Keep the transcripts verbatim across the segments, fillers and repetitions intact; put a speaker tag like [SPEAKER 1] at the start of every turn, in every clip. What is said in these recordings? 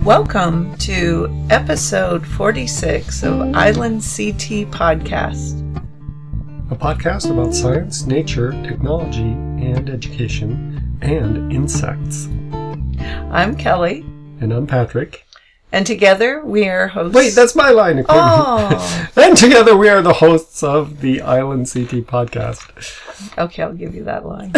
[SPEAKER 1] Welcome to episode forty-six of Island C T Podcast.
[SPEAKER 2] A podcast about science, nature, technology, and education, and insects.
[SPEAKER 1] I'm Kelly.
[SPEAKER 2] And I'm Patrick.
[SPEAKER 1] And together we are hosts...
[SPEAKER 2] Wait, that's my line.
[SPEAKER 1] Oh!
[SPEAKER 2] And together we are the hosts of the Island C T Podcast.
[SPEAKER 1] Okay, I'll give you that line.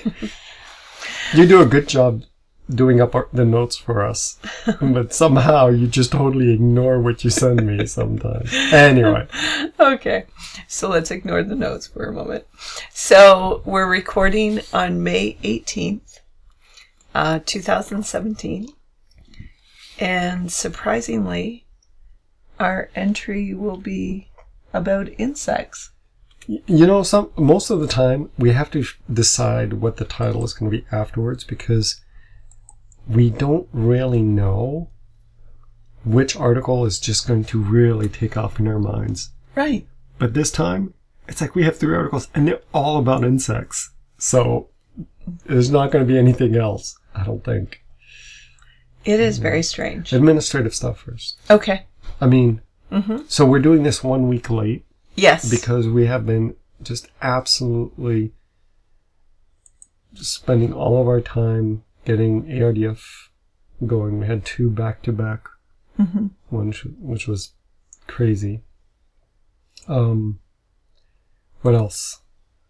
[SPEAKER 2] You do a good job doing up our, the notes for us, but somehow you just totally ignore what you send me sometimes. Anyway.
[SPEAKER 1] Okay, so let's ignore the notes for a moment. So we're recording on May eighteenth, uh, twenty seventeen. And surprisingly, our entry will be about insects.
[SPEAKER 2] You know, some most of the time we have to decide what the title is going to be afterwards because we don't really know which article is just going to really take off in our minds.
[SPEAKER 1] Right.
[SPEAKER 2] But this time, it's like we have three articles and they're all about insects. So there's not going to be anything else, I don't think.
[SPEAKER 1] It is very strange.
[SPEAKER 2] Administrative stuff first.
[SPEAKER 1] Okay.
[SPEAKER 2] I mean,
[SPEAKER 1] mm-hmm.
[SPEAKER 2] So we're doing this one week late.
[SPEAKER 1] Yes.
[SPEAKER 2] Because we have been just absolutely spending all of our time getting A R D F going. We had two back-to-back,
[SPEAKER 1] mm-hmm.
[SPEAKER 2] one sh- which was crazy. Um, what else?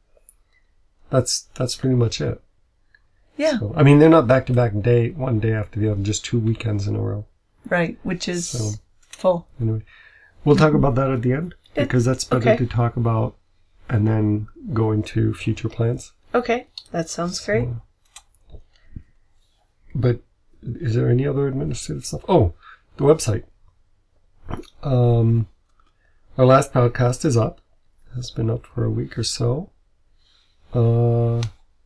[SPEAKER 2] That's that's pretty much it.
[SPEAKER 1] Yeah.
[SPEAKER 2] So, I mean, they're not back-to-back day, one day after the other, just two weekends in a row.
[SPEAKER 1] Right, which is
[SPEAKER 2] so,
[SPEAKER 1] full.
[SPEAKER 2] Anyway, we'll talk about that at the end, because that's better
[SPEAKER 1] okay.
[SPEAKER 2] to talk about and then go into future plans.
[SPEAKER 1] Okay, that sounds great.
[SPEAKER 2] So, but is there any other administrative stuff? Oh, the website. Um, our last podcast is up. It has been up for a week or so. Uh...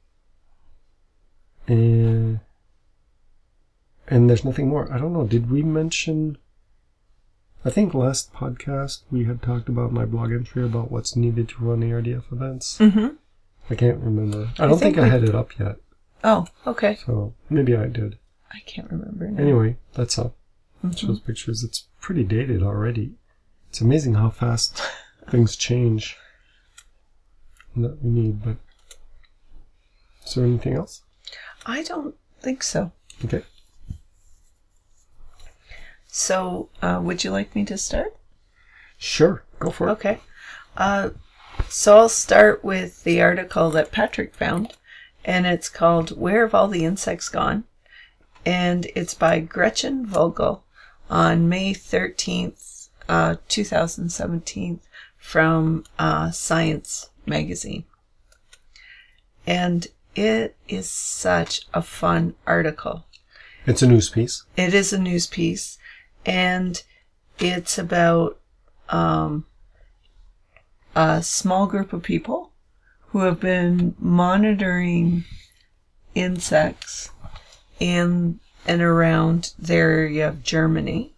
[SPEAKER 2] And, and there's nothing more. I don't know. Did we mention... I think last podcast we had talked about my blog entry about what's needed to run A R D F events.
[SPEAKER 1] Mm-hmm.
[SPEAKER 2] I can't remember. I don't
[SPEAKER 1] I think
[SPEAKER 2] think I
[SPEAKER 1] we...
[SPEAKER 2] had it up yet.
[SPEAKER 1] Oh, okay.
[SPEAKER 2] So maybe I did.
[SPEAKER 1] I can't remember now.
[SPEAKER 2] Anyway, that's up.
[SPEAKER 1] Mm-hmm.
[SPEAKER 2] Shows pictures. It's pretty dated already. It's amazing how fast things change that we need. But is there anything else?
[SPEAKER 1] I don't think so.
[SPEAKER 2] Okay.
[SPEAKER 1] So, uh, would you like me to start?
[SPEAKER 2] Sure. Go for it.
[SPEAKER 1] Okay. Uh, so I'll start with the article that Patrick found, and it's called Where Have All the Insects Gone? And it's by Gretchen Vogel on May thirteenth, uh, twenty seventeen, from uh, Science magazine. And it is such a fun article.
[SPEAKER 2] It's a news piece.
[SPEAKER 1] It is a news piece, and it's about um, a small group of people who have been monitoring insects in and around the area of Germany.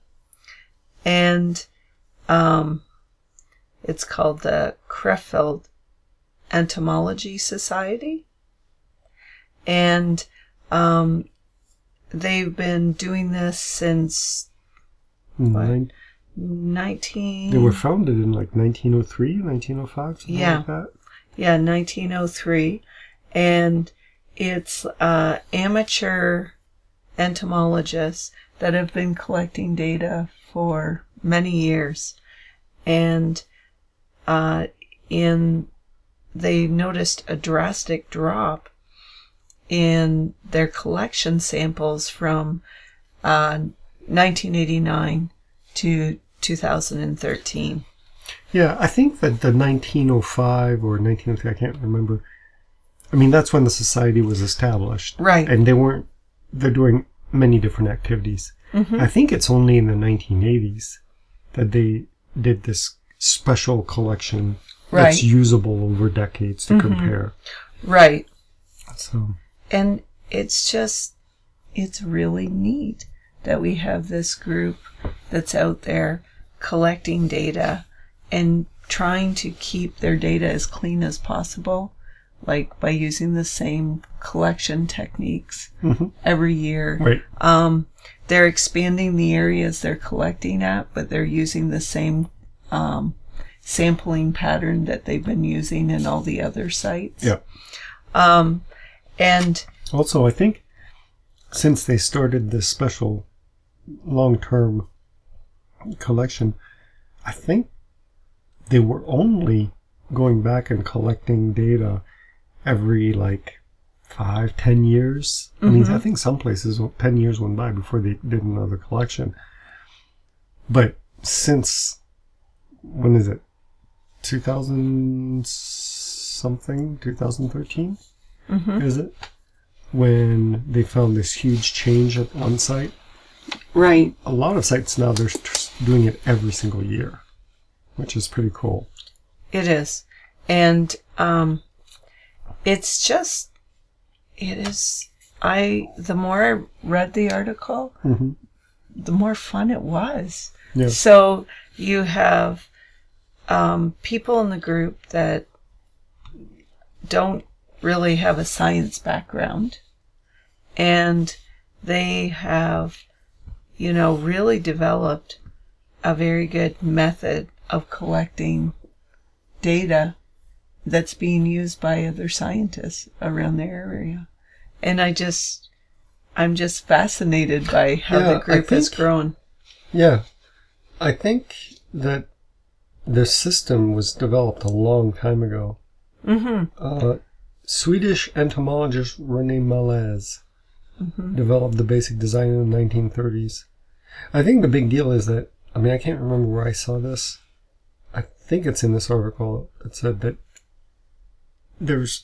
[SPEAKER 1] And um, it's called the Krefeld Entomology Society. And um, they've been doing this since
[SPEAKER 2] Nine,
[SPEAKER 1] what, nineteen.
[SPEAKER 2] They were founded in like nineteen oh three, nineteen oh five, something
[SPEAKER 1] yeah,
[SPEAKER 2] like that.
[SPEAKER 1] Yeah, nineteen oh three, and it's uh, amateur entomologists that have been collecting data for many years, and uh, in they noticed a drastic drop in their collection samples from uh, nineteen eighty-nine to two thousand thirteen.
[SPEAKER 2] Yeah, I think that the nineteen oh five or nineteen oh three, I can't remember. I mean, that's when the society was established.
[SPEAKER 1] Right.
[SPEAKER 2] And they weren't, they're doing many different activities.
[SPEAKER 1] Mm-hmm.
[SPEAKER 2] I think it's only in the nineteen eighties that they did this special collection
[SPEAKER 1] right.
[SPEAKER 2] that's usable over decades to
[SPEAKER 1] mm-hmm.
[SPEAKER 2] compare.
[SPEAKER 1] Right.
[SPEAKER 2] So...
[SPEAKER 1] And it's just, it's really neat that we have this group that's out there collecting data and trying to keep their data as clean as possible like by using the same collection techniques
[SPEAKER 2] Mhm.
[SPEAKER 1] every year.
[SPEAKER 2] Right.
[SPEAKER 1] Um, they're expanding the areas they're collecting at, but they're using the same um, sampling pattern that they've been using in all the other sites.
[SPEAKER 2] Yeah.
[SPEAKER 1] Um, and
[SPEAKER 2] Also, I think since they started this special long-term collection, I think they were only going back and collecting data every like five, ten years. I mean, I think some places ten years went by before they did another collection. But since when is it? two thousand something, two thousand thirteen,
[SPEAKER 1] Mhm.
[SPEAKER 2] is it? When they found this huge change at one site.
[SPEAKER 1] right,
[SPEAKER 2] A lot of sites now, they're doing it every single year, which is pretty cool.
[SPEAKER 1] it is, and um, it's just, it is. I the more I read the article,
[SPEAKER 2] Mm-hmm.
[SPEAKER 1] the more fun it was.
[SPEAKER 2] Yeah.
[SPEAKER 1] So you have um, people in the group that don't really have a science background, and they have, you know, really developed a very good method of collecting data that's being used by other scientists around their area. And I just, I'm just fascinated by how
[SPEAKER 2] Yeah,
[SPEAKER 1] the group
[SPEAKER 2] I
[SPEAKER 1] has
[SPEAKER 2] think-
[SPEAKER 1] grown.
[SPEAKER 2] Yeah. I think that the system was developed a long time ago.
[SPEAKER 1] Mm-hmm.
[SPEAKER 2] Uh, Swedish entomologist René Malaise
[SPEAKER 1] Mm-hmm.
[SPEAKER 2] developed the basic design in the nineteen thirties. I think the big deal is that, I mean, I can't remember where I saw this. I think it's in this article. It said that there's,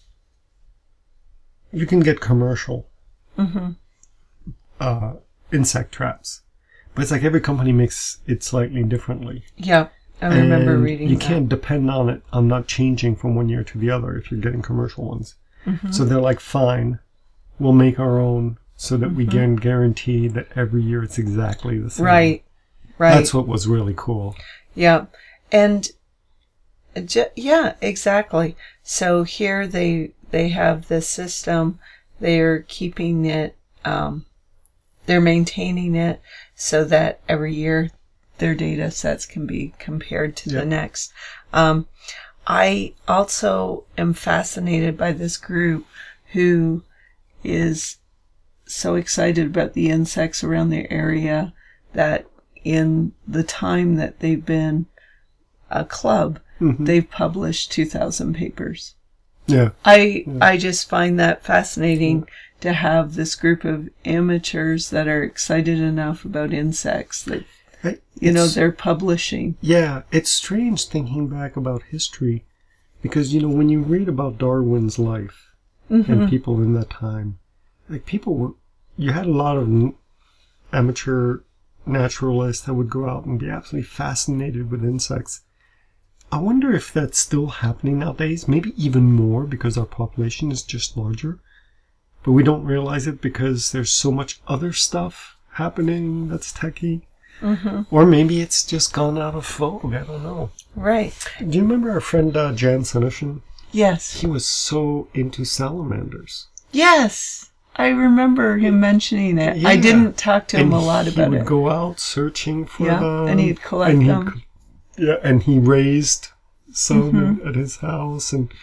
[SPEAKER 2] you can get commercial
[SPEAKER 1] Mm-hmm.
[SPEAKER 2] uh, insect traps, but it's like every company makes it slightly differently.
[SPEAKER 1] Yeah, I remember
[SPEAKER 2] And
[SPEAKER 1] reading
[SPEAKER 2] you
[SPEAKER 1] that.
[SPEAKER 2] can't depend on it on not changing from one year to the other if you're getting commercial ones.
[SPEAKER 1] Mm-hmm.
[SPEAKER 2] So they're like, fine, we'll make our own so that we
[SPEAKER 1] Mm-hmm.
[SPEAKER 2] can guarantee that every year it's exactly the same.
[SPEAKER 1] Right, right.
[SPEAKER 2] That's what was really cool.
[SPEAKER 1] Yeah, and ju- yeah, exactly. So here they they have this system. They're keeping it. Um, they're maintaining it so that every year their data sets can be compared to
[SPEAKER 2] Yeah.
[SPEAKER 1] the next. Um, I also am fascinated by this group who is so excited about the insects around their area that in the time that they've been a club,
[SPEAKER 2] Mhm.
[SPEAKER 1] they've published two thousand papers.
[SPEAKER 2] Yeah.
[SPEAKER 1] I I just find that fascinating to have this group of amateurs that are excited enough about insects that,
[SPEAKER 2] I-
[SPEAKER 1] you know,
[SPEAKER 2] it's-
[SPEAKER 1] they're publishing.
[SPEAKER 2] Yeah, it's strange thinking back about history because, you know, when you read about Darwin's life
[SPEAKER 1] Mm-hmm.
[SPEAKER 2] and people in that time, like people were, you had a lot of n- amateur naturalists that would go out and be absolutely fascinated with insects. I wonder if that's still happening nowadays, maybe even more because our population is just larger. But we don't realize it because there's so much other stuff happening that's techie.
[SPEAKER 1] Mm-hmm.
[SPEAKER 2] Or maybe it's just gone out of vogue. I don't know.
[SPEAKER 1] Right.
[SPEAKER 2] Do you remember our friend uh, Jan Senishin?
[SPEAKER 1] Yes.
[SPEAKER 2] He was so into salamanders.
[SPEAKER 1] Yes. I remember him mentioning it. I
[SPEAKER 2] Yeah.
[SPEAKER 1] didn't talk to him
[SPEAKER 2] and
[SPEAKER 1] a lot
[SPEAKER 2] he
[SPEAKER 1] about
[SPEAKER 2] would
[SPEAKER 1] it.
[SPEAKER 2] go out searching for
[SPEAKER 1] Yeah,
[SPEAKER 2] them.
[SPEAKER 1] and he'd collect
[SPEAKER 2] and he'd
[SPEAKER 1] them.
[SPEAKER 2] co- Yeah, and he raised some
[SPEAKER 1] Mm-hmm.
[SPEAKER 2] at his house. And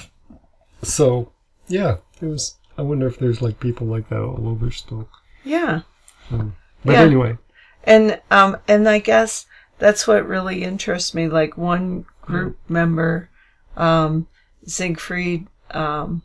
[SPEAKER 2] so, yeah, it was. I wonder if there's like people like that all over still.
[SPEAKER 1] Yeah.
[SPEAKER 2] Um, but
[SPEAKER 1] Yeah.
[SPEAKER 2] anyway,
[SPEAKER 1] And um and I guess that's what really interests me. Like one group member, um, Siegfried um,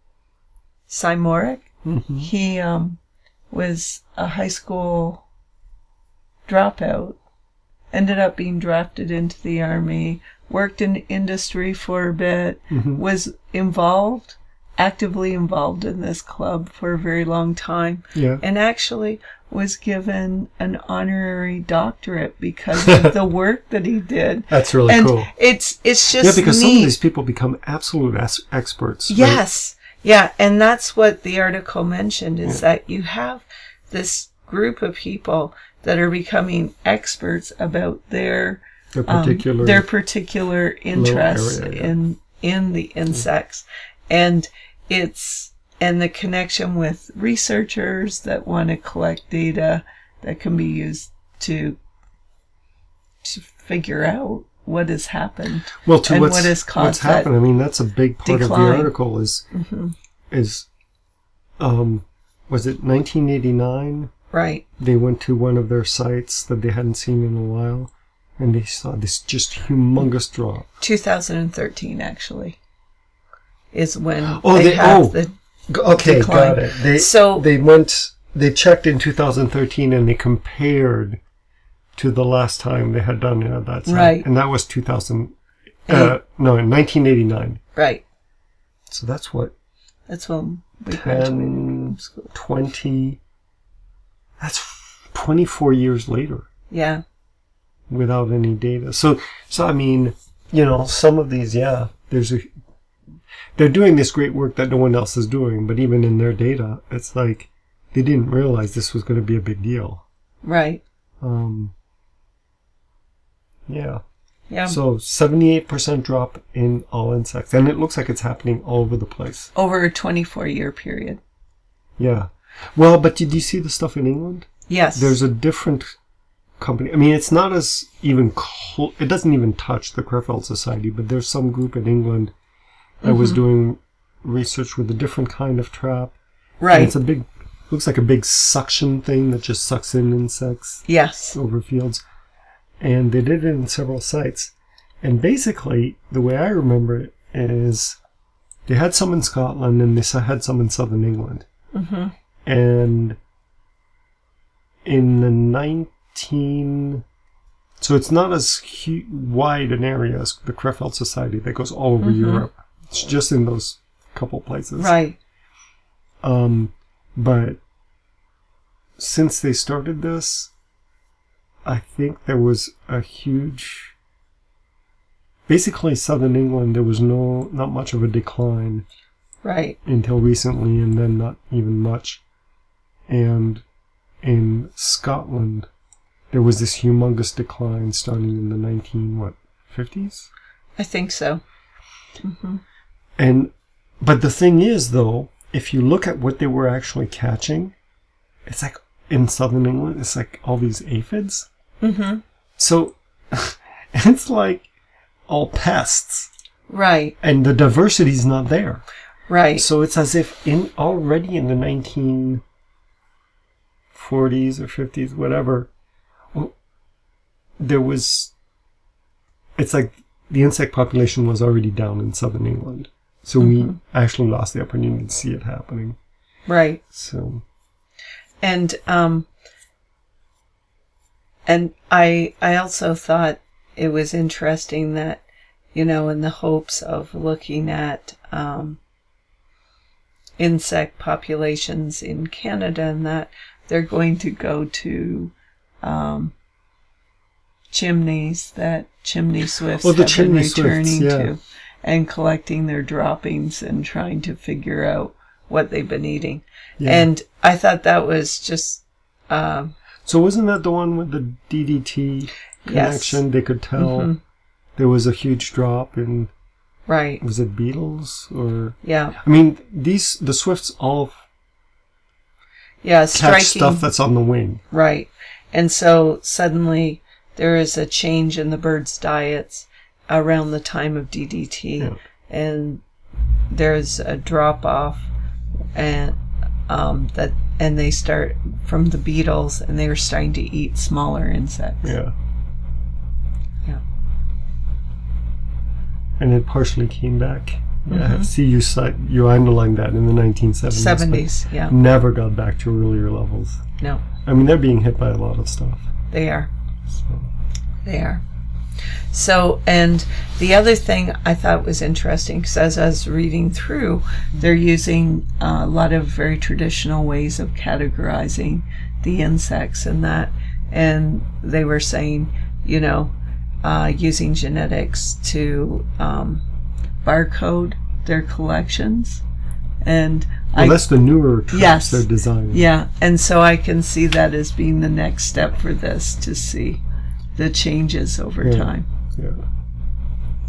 [SPEAKER 1] Simorik,
[SPEAKER 2] mhm.
[SPEAKER 1] he um was a high school dropout, ended up being drafted into the army, worked in industry for a bit,
[SPEAKER 2] Mhm.
[SPEAKER 1] was involved, actively involved in this club for a very long time,
[SPEAKER 2] yeah,
[SPEAKER 1] and actually was given an honorary doctorate because of the work that he did.
[SPEAKER 2] that's really
[SPEAKER 1] And
[SPEAKER 2] cool.
[SPEAKER 1] it's it's just
[SPEAKER 2] Yeah, because
[SPEAKER 1] neat.
[SPEAKER 2] some of these people become absolute as- experts. right?
[SPEAKER 1] Yes. Yeah. And that's what the article mentioned is that you have this group of people that are becoming experts about their
[SPEAKER 2] Their
[SPEAKER 1] um,
[SPEAKER 2] particular.
[SPEAKER 1] their particular interests
[SPEAKER 2] area, yeah.
[SPEAKER 1] in in the insects. And it's, and the connection with researchers that want to collect data that can be used to, to figure out what has happened.
[SPEAKER 2] Well, to
[SPEAKER 1] and
[SPEAKER 2] what's,
[SPEAKER 1] what has caused
[SPEAKER 2] what's happened. I mean, that's a big part
[SPEAKER 1] decline.
[SPEAKER 2] of the article is,
[SPEAKER 1] Mm-hmm.
[SPEAKER 2] is, um, was it nineteen eighty-nine?
[SPEAKER 1] Right.
[SPEAKER 2] They went to one of their sites that they hadn't seen in a while, and they saw this just humongous drop.
[SPEAKER 1] two thousand thirteen, actually, is when
[SPEAKER 2] Oh,
[SPEAKER 1] they,
[SPEAKER 2] they-
[SPEAKER 1] have
[SPEAKER 2] oh.
[SPEAKER 1] the
[SPEAKER 2] Okay,
[SPEAKER 1] decline.
[SPEAKER 2] got it. They,
[SPEAKER 1] So-
[SPEAKER 2] they went, they checked in two thousand thirteen and they compared to the last time they had done it at that site.
[SPEAKER 1] Right.
[SPEAKER 2] And that was two thousand, uh, no, in nineteen eighty-nine.
[SPEAKER 1] right.
[SPEAKER 2] So that's what,
[SPEAKER 1] That's when we graduated
[SPEAKER 2] ten,
[SPEAKER 1] from school.
[SPEAKER 2] twenty, that's twenty-four years later
[SPEAKER 1] Yeah.
[SPEAKER 2] without any data. So, so I mean, you know, some of these, yeah, there's a, they're doing this great work that no one else is doing, but even in their data, it's like they didn't realize this was going to be a big deal.
[SPEAKER 1] Right.
[SPEAKER 2] Um, yeah.
[SPEAKER 1] Yeah.
[SPEAKER 2] So seventy-eight percent drop in all insects, and it looks like it's happening all over the place.
[SPEAKER 1] Over a twenty-four year period.
[SPEAKER 2] Yeah. Well, but did you see the stuff in England?
[SPEAKER 1] Yes.
[SPEAKER 2] There's a different company. I mean, it's not as even cl- it doesn't even touch the Crefeld Society, but there's some group in England that was doing research with a different kind of trap.
[SPEAKER 1] right.
[SPEAKER 2] And it's a big, looks like a big suction thing that just sucks in insects
[SPEAKER 1] yes.
[SPEAKER 2] over fields. And they did it in several sites. And basically, the way I remember it is they had some in Scotland and they had some in southern England.
[SPEAKER 1] Mm-hmm.
[SPEAKER 2] And in the nineteen... So it's not as hu- wide an area as the Crefeld Society that goes all over
[SPEAKER 1] Mm-hmm.
[SPEAKER 2] Europe. It's just in those couple places.
[SPEAKER 1] Right.
[SPEAKER 2] Um, but since they started this, I think there was a huge... Basically, southern England, there was no not much of a decline
[SPEAKER 1] Right.
[SPEAKER 2] until recently, and then not even much. And in Scotland, there was this humongous decline starting in the nineteen what fifties.
[SPEAKER 1] I think so. Mm-hmm.
[SPEAKER 2] And but the thing is, though, if you look at what they were actually catching, it's like in southern England, it's like all these aphids.
[SPEAKER 1] Mm-hmm.
[SPEAKER 2] So it's like all pests,
[SPEAKER 1] Right.
[SPEAKER 2] and the diversity's not there.
[SPEAKER 1] Right.
[SPEAKER 2] So it's as if in already in the nineteen forties or fifties, whatever, well, there was. It's like the insect population was already down in southern England, so
[SPEAKER 1] Mm-hmm.
[SPEAKER 2] we actually lost the opportunity to see it happening.
[SPEAKER 1] Right.
[SPEAKER 2] So
[SPEAKER 1] And um and I I also thought it was interesting that, you know, in the hopes of looking at um insect populations in Canada, and that they're going to go to um chimneys that chimney swifts
[SPEAKER 2] Oh, the
[SPEAKER 1] have
[SPEAKER 2] chimney
[SPEAKER 1] been
[SPEAKER 2] swifts,
[SPEAKER 1] returning
[SPEAKER 2] yeah.
[SPEAKER 1] to, and collecting their droppings and trying to figure out what they've been eating.
[SPEAKER 2] yeah.
[SPEAKER 1] And I thought that was just, um,
[SPEAKER 2] So wasn't that the one with the D D T connection?
[SPEAKER 1] Yes.
[SPEAKER 2] They could tell
[SPEAKER 1] Mhm.
[SPEAKER 2] there was a huge drop in,
[SPEAKER 1] right.
[SPEAKER 2] was it beetles or?
[SPEAKER 1] Yeah.
[SPEAKER 2] I mean, these the swifts all
[SPEAKER 1] Yeah.
[SPEAKER 2] catch
[SPEAKER 1] Striking.
[SPEAKER 2] stuff that's on the wing.
[SPEAKER 1] Right. And so suddenly there is a change in the birds' diets around the time of D D T,
[SPEAKER 2] Yeah.
[SPEAKER 1] and there's a drop off, and um, that and they start from the beetles, and they were starting to eat smaller insects.
[SPEAKER 2] Yeah.
[SPEAKER 1] Yeah.
[SPEAKER 2] And it partially came back. Yeah,
[SPEAKER 1] Mhm.
[SPEAKER 2] see, you cite, you underlined that in the nineteen seventies. but
[SPEAKER 1] Seventies. Yeah.
[SPEAKER 2] Never got back to earlier levels.
[SPEAKER 1] No,
[SPEAKER 2] I mean, they're being hit by a lot of stuff.
[SPEAKER 1] they are.
[SPEAKER 2] So.
[SPEAKER 1] They are. So, and the other thing I thought was interesting, because as I was reading through, they're using uh, a lot of very traditional ways of categorizing the insects and that. And they were saying, you know, uh, using genetics to um, barcode their collections. And
[SPEAKER 2] Well,
[SPEAKER 1] I,
[SPEAKER 2] that's the newer traps
[SPEAKER 1] Yes.
[SPEAKER 2] they're designing.
[SPEAKER 1] yeah, and so I can see that as being the next step for this, to see the changes over
[SPEAKER 2] Yeah.
[SPEAKER 1] time.
[SPEAKER 2] Yeah.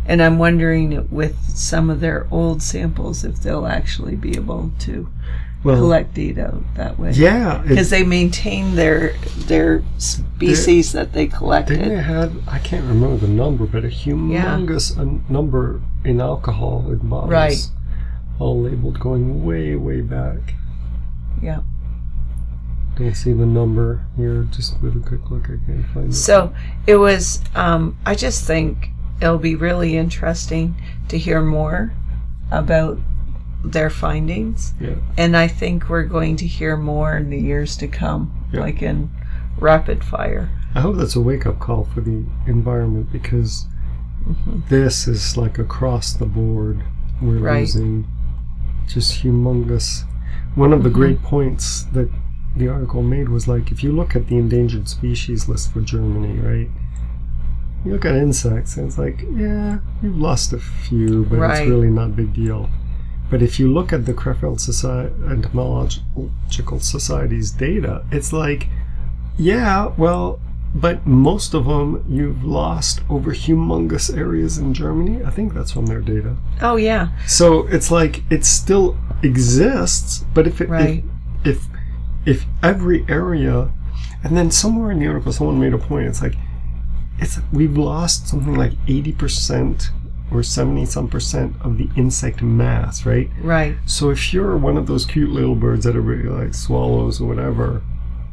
[SPEAKER 1] And I'm wondering with some of their old samples if they'll actually be able to
[SPEAKER 2] Well,
[SPEAKER 1] collect data that way.
[SPEAKER 2] yeah,
[SPEAKER 1] Because
[SPEAKER 2] it,
[SPEAKER 1] they maintain their their species that they collected.
[SPEAKER 2] they had, I can't remember the number, but a humongous uh, number in alcohol in bottles.
[SPEAKER 1] Right.
[SPEAKER 2] All labeled going way, way back.
[SPEAKER 1] Yeah.
[SPEAKER 2] Don't see the number here. Just with a quick look, I can't find it.
[SPEAKER 1] So it was, um, I just think it'll be really interesting to hear more about their findings.
[SPEAKER 2] Yeah.
[SPEAKER 1] And I think we're going to hear more in the years to come,
[SPEAKER 2] Yeah.
[SPEAKER 1] like in rapid fire.
[SPEAKER 2] I hope that's a wake-up call for the environment, because
[SPEAKER 1] Mm-hmm.
[SPEAKER 2] this is like across the board. We're
[SPEAKER 1] Right.
[SPEAKER 2] losing just humongous. One of the
[SPEAKER 1] Mm-hmm.
[SPEAKER 2] great points that the article made was like, if you look at the endangered species list for Germany, right? You look at insects, and it's like, yeah, you've lost a few, but
[SPEAKER 1] Right.
[SPEAKER 2] it's really not a big deal. But if you look at the Krefeld Society, Entomological Society's data, it's like, yeah, well, but most of them you've lost over humongous areas in Germany. I think that's from their data.
[SPEAKER 1] Oh, yeah.
[SPEAKER 2] So it's like it still exists, but if it,
[SPEAKER 1] Right.
[SPEAKER 2] if, if if every area, and then somewhere in the article someone made a point. It's like it's we've lost something like eighty percent or seventy some percent of the insect mass, right?
[SPEAKER 1] Right.
[SPEAKER 2] So if you're one of those cute little birds that are really like swallows or whatever,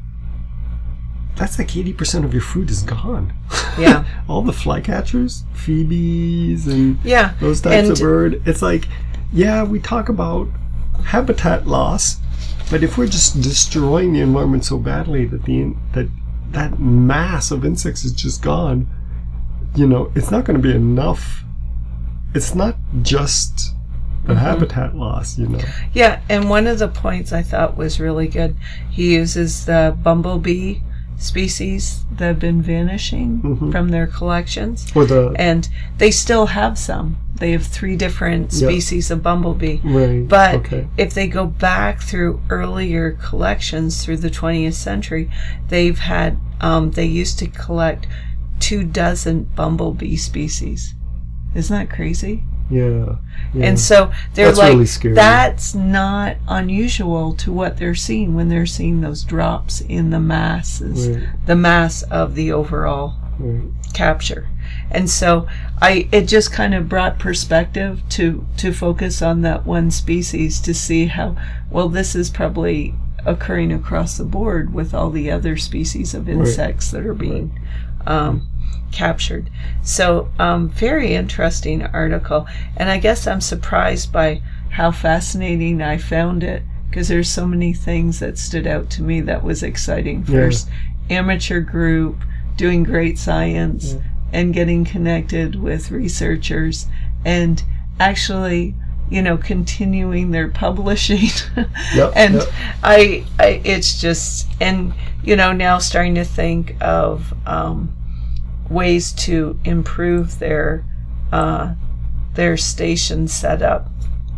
[SPEAKER 2] that's like eighty percent of your food is gone.
[SPEAKER 1] Yeah.
[SPEAKER 2] All the flycatchers, phoebes, and
[SPEAKER 1] Yeah.
[SPEAKER 2] those types
[SPEAKER 1] And-
[SPEAKER 2] of bird. It's like, yeah, we talk about habitat loss, but if we're just destroying the environment so badly that the that that mass of insects is just gone, you know, it's not going to be enough. It's not just the
[SPEAKER 1] Mm-hmm.
[SPEAKER 2] habitat loss, you know.
[SPEAKER 1] Yeah, and one of the points I thought was really good, he uses the bumblebee species that have been vanishing
[SPEAKER 2] Mhm.
[SPEAKER 1] from their collections.
[SPEAKER 2] Or the
[SPEAKER 1] And they still have some. They have three different
[SPEAKER 2] Yeah.
[SPEAKER 1] species of bumblebee.
[SPEAKER 2] right.
[SPEAKER 1] But
[SPEAKER 2] okay.
[SPEAKER 1] if they go back through earlier collections through the twentieth century, they've had, um, they used to collect two dozen bumblebee species. Isn't that crazy?
[SPEAKER 2] Yeah. yeah.
[SPEAKER 1] And so they're
[SPEAKER 2] That's
[SPEAKER 1] like,
[SPEAKER 2] really scary.
[SPEAKER 1] that's not unusual to what they're seeing when they're seeing those drops in the masses,
[SPEAKER 2] Right.
[SPEAKER 1] the mass of the overall
[SPEAKER 2] Right.
[SPEAKER 1] capture. And so I it just kind of brought perspective to to focus on that one species to see how well this is probably occurring across the board with all the other species of insects that are being um, captured. So um, very interesting article, and I guess I'm surprised by how fascinating I found it, because there's so many things that stood out to me that was exciting.
[SPEAKER 2] Yeah.
[SPEAKER 1] First, amateur group doing great science
[SPEAKER 2] Yeah.
[SPEAKER 1] and getting connected with researchers and actually, you know, continuing their publishing.
[SPEAKER 2] Yep,
[SPEAKER 1] and
[SPEAKER 2] yep.
[SPEAKER 1] I, I, it's just, and you know, now starting to think of um, ways to improve their uh, their station setup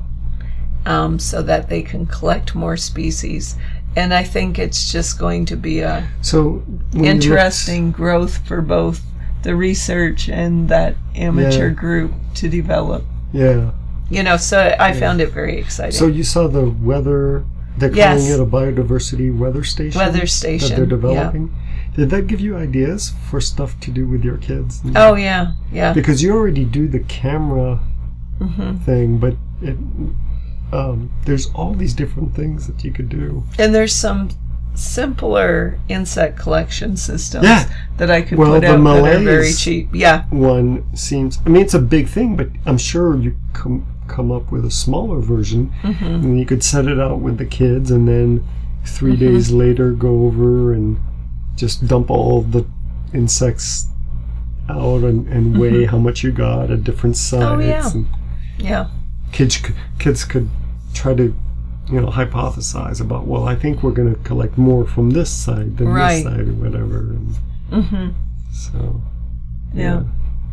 [SPEAKER 1] um, so that they can collect more species. And I think it's just going to be a
[SPEAKER 2] So when you
[SPEAKER 1] interesting growth for both the research and that amateur
[SPEAKER 2] Yeah.
[SPEAKER 1] group to develop.
[SPEAKER 2] looked- yeah.
[SPEAKER 1] You know, so I found it very exciting.
[SPEAKER 2] So you saw the weather. They're
[SPEAKER 1] Yes.
[SPEAKER 2] calling it a biodiversity weather station.
[SPEAKER 1] Weather station,
[SPEAKER 2] that they're
[SPEAKER 1] yeah.
[SPEAKER 2] developing. Did that give you ideas for stuff to do with your kids?
[SPEAKER 1] Oh yeah, yeah.
[SPEAKER 2] Because you already do the camera
[SPEAKER 1] hmm
[SPEAKER 2] thing, but it, um, there's all these different things that you could do.
[SPEAKER 1] And there's some simpler insect collection systems
[SPEAKER 2] Yeah.
[SPEAKER 1] that I could
[SPEAKER 2] Well,
[SPEAKER 1] put
[SPEAKER 2] the
[SPEAKER 1] out that are very
[SPEAKER 2] Malays-
[SPEAKER 1] cheap. Yeah,
[SPEAKER 2] One seems. I mean, it's a big thing, but I'm sure you come come up with a smaller version,
[SPEAKER 1] Mm-hmm.
[SPEAKER 2] and you could set it out with the kids, and then 3
[SPEAKER 1] Mm-hmm.
[SPEAKER 2] days later go over and just dump all the insects out and, and weigh how much you got at different sites.
[SPEAKER 1] Mm-hmm. Oh, yeah.
[SPEAKER 2] And
[SPEAKER 1] yeah,
[SPEAKER 2] kids c- kids could try to, you know, hypothesize about, well, I think we're going to collect more from this side than
[SPEAKER 1] Right.
[SPEAKER 2] this side or whatever. And
[SPEAKER 1] hmm
[SPEAKER 2] so
[SPEAKER 1] yeah.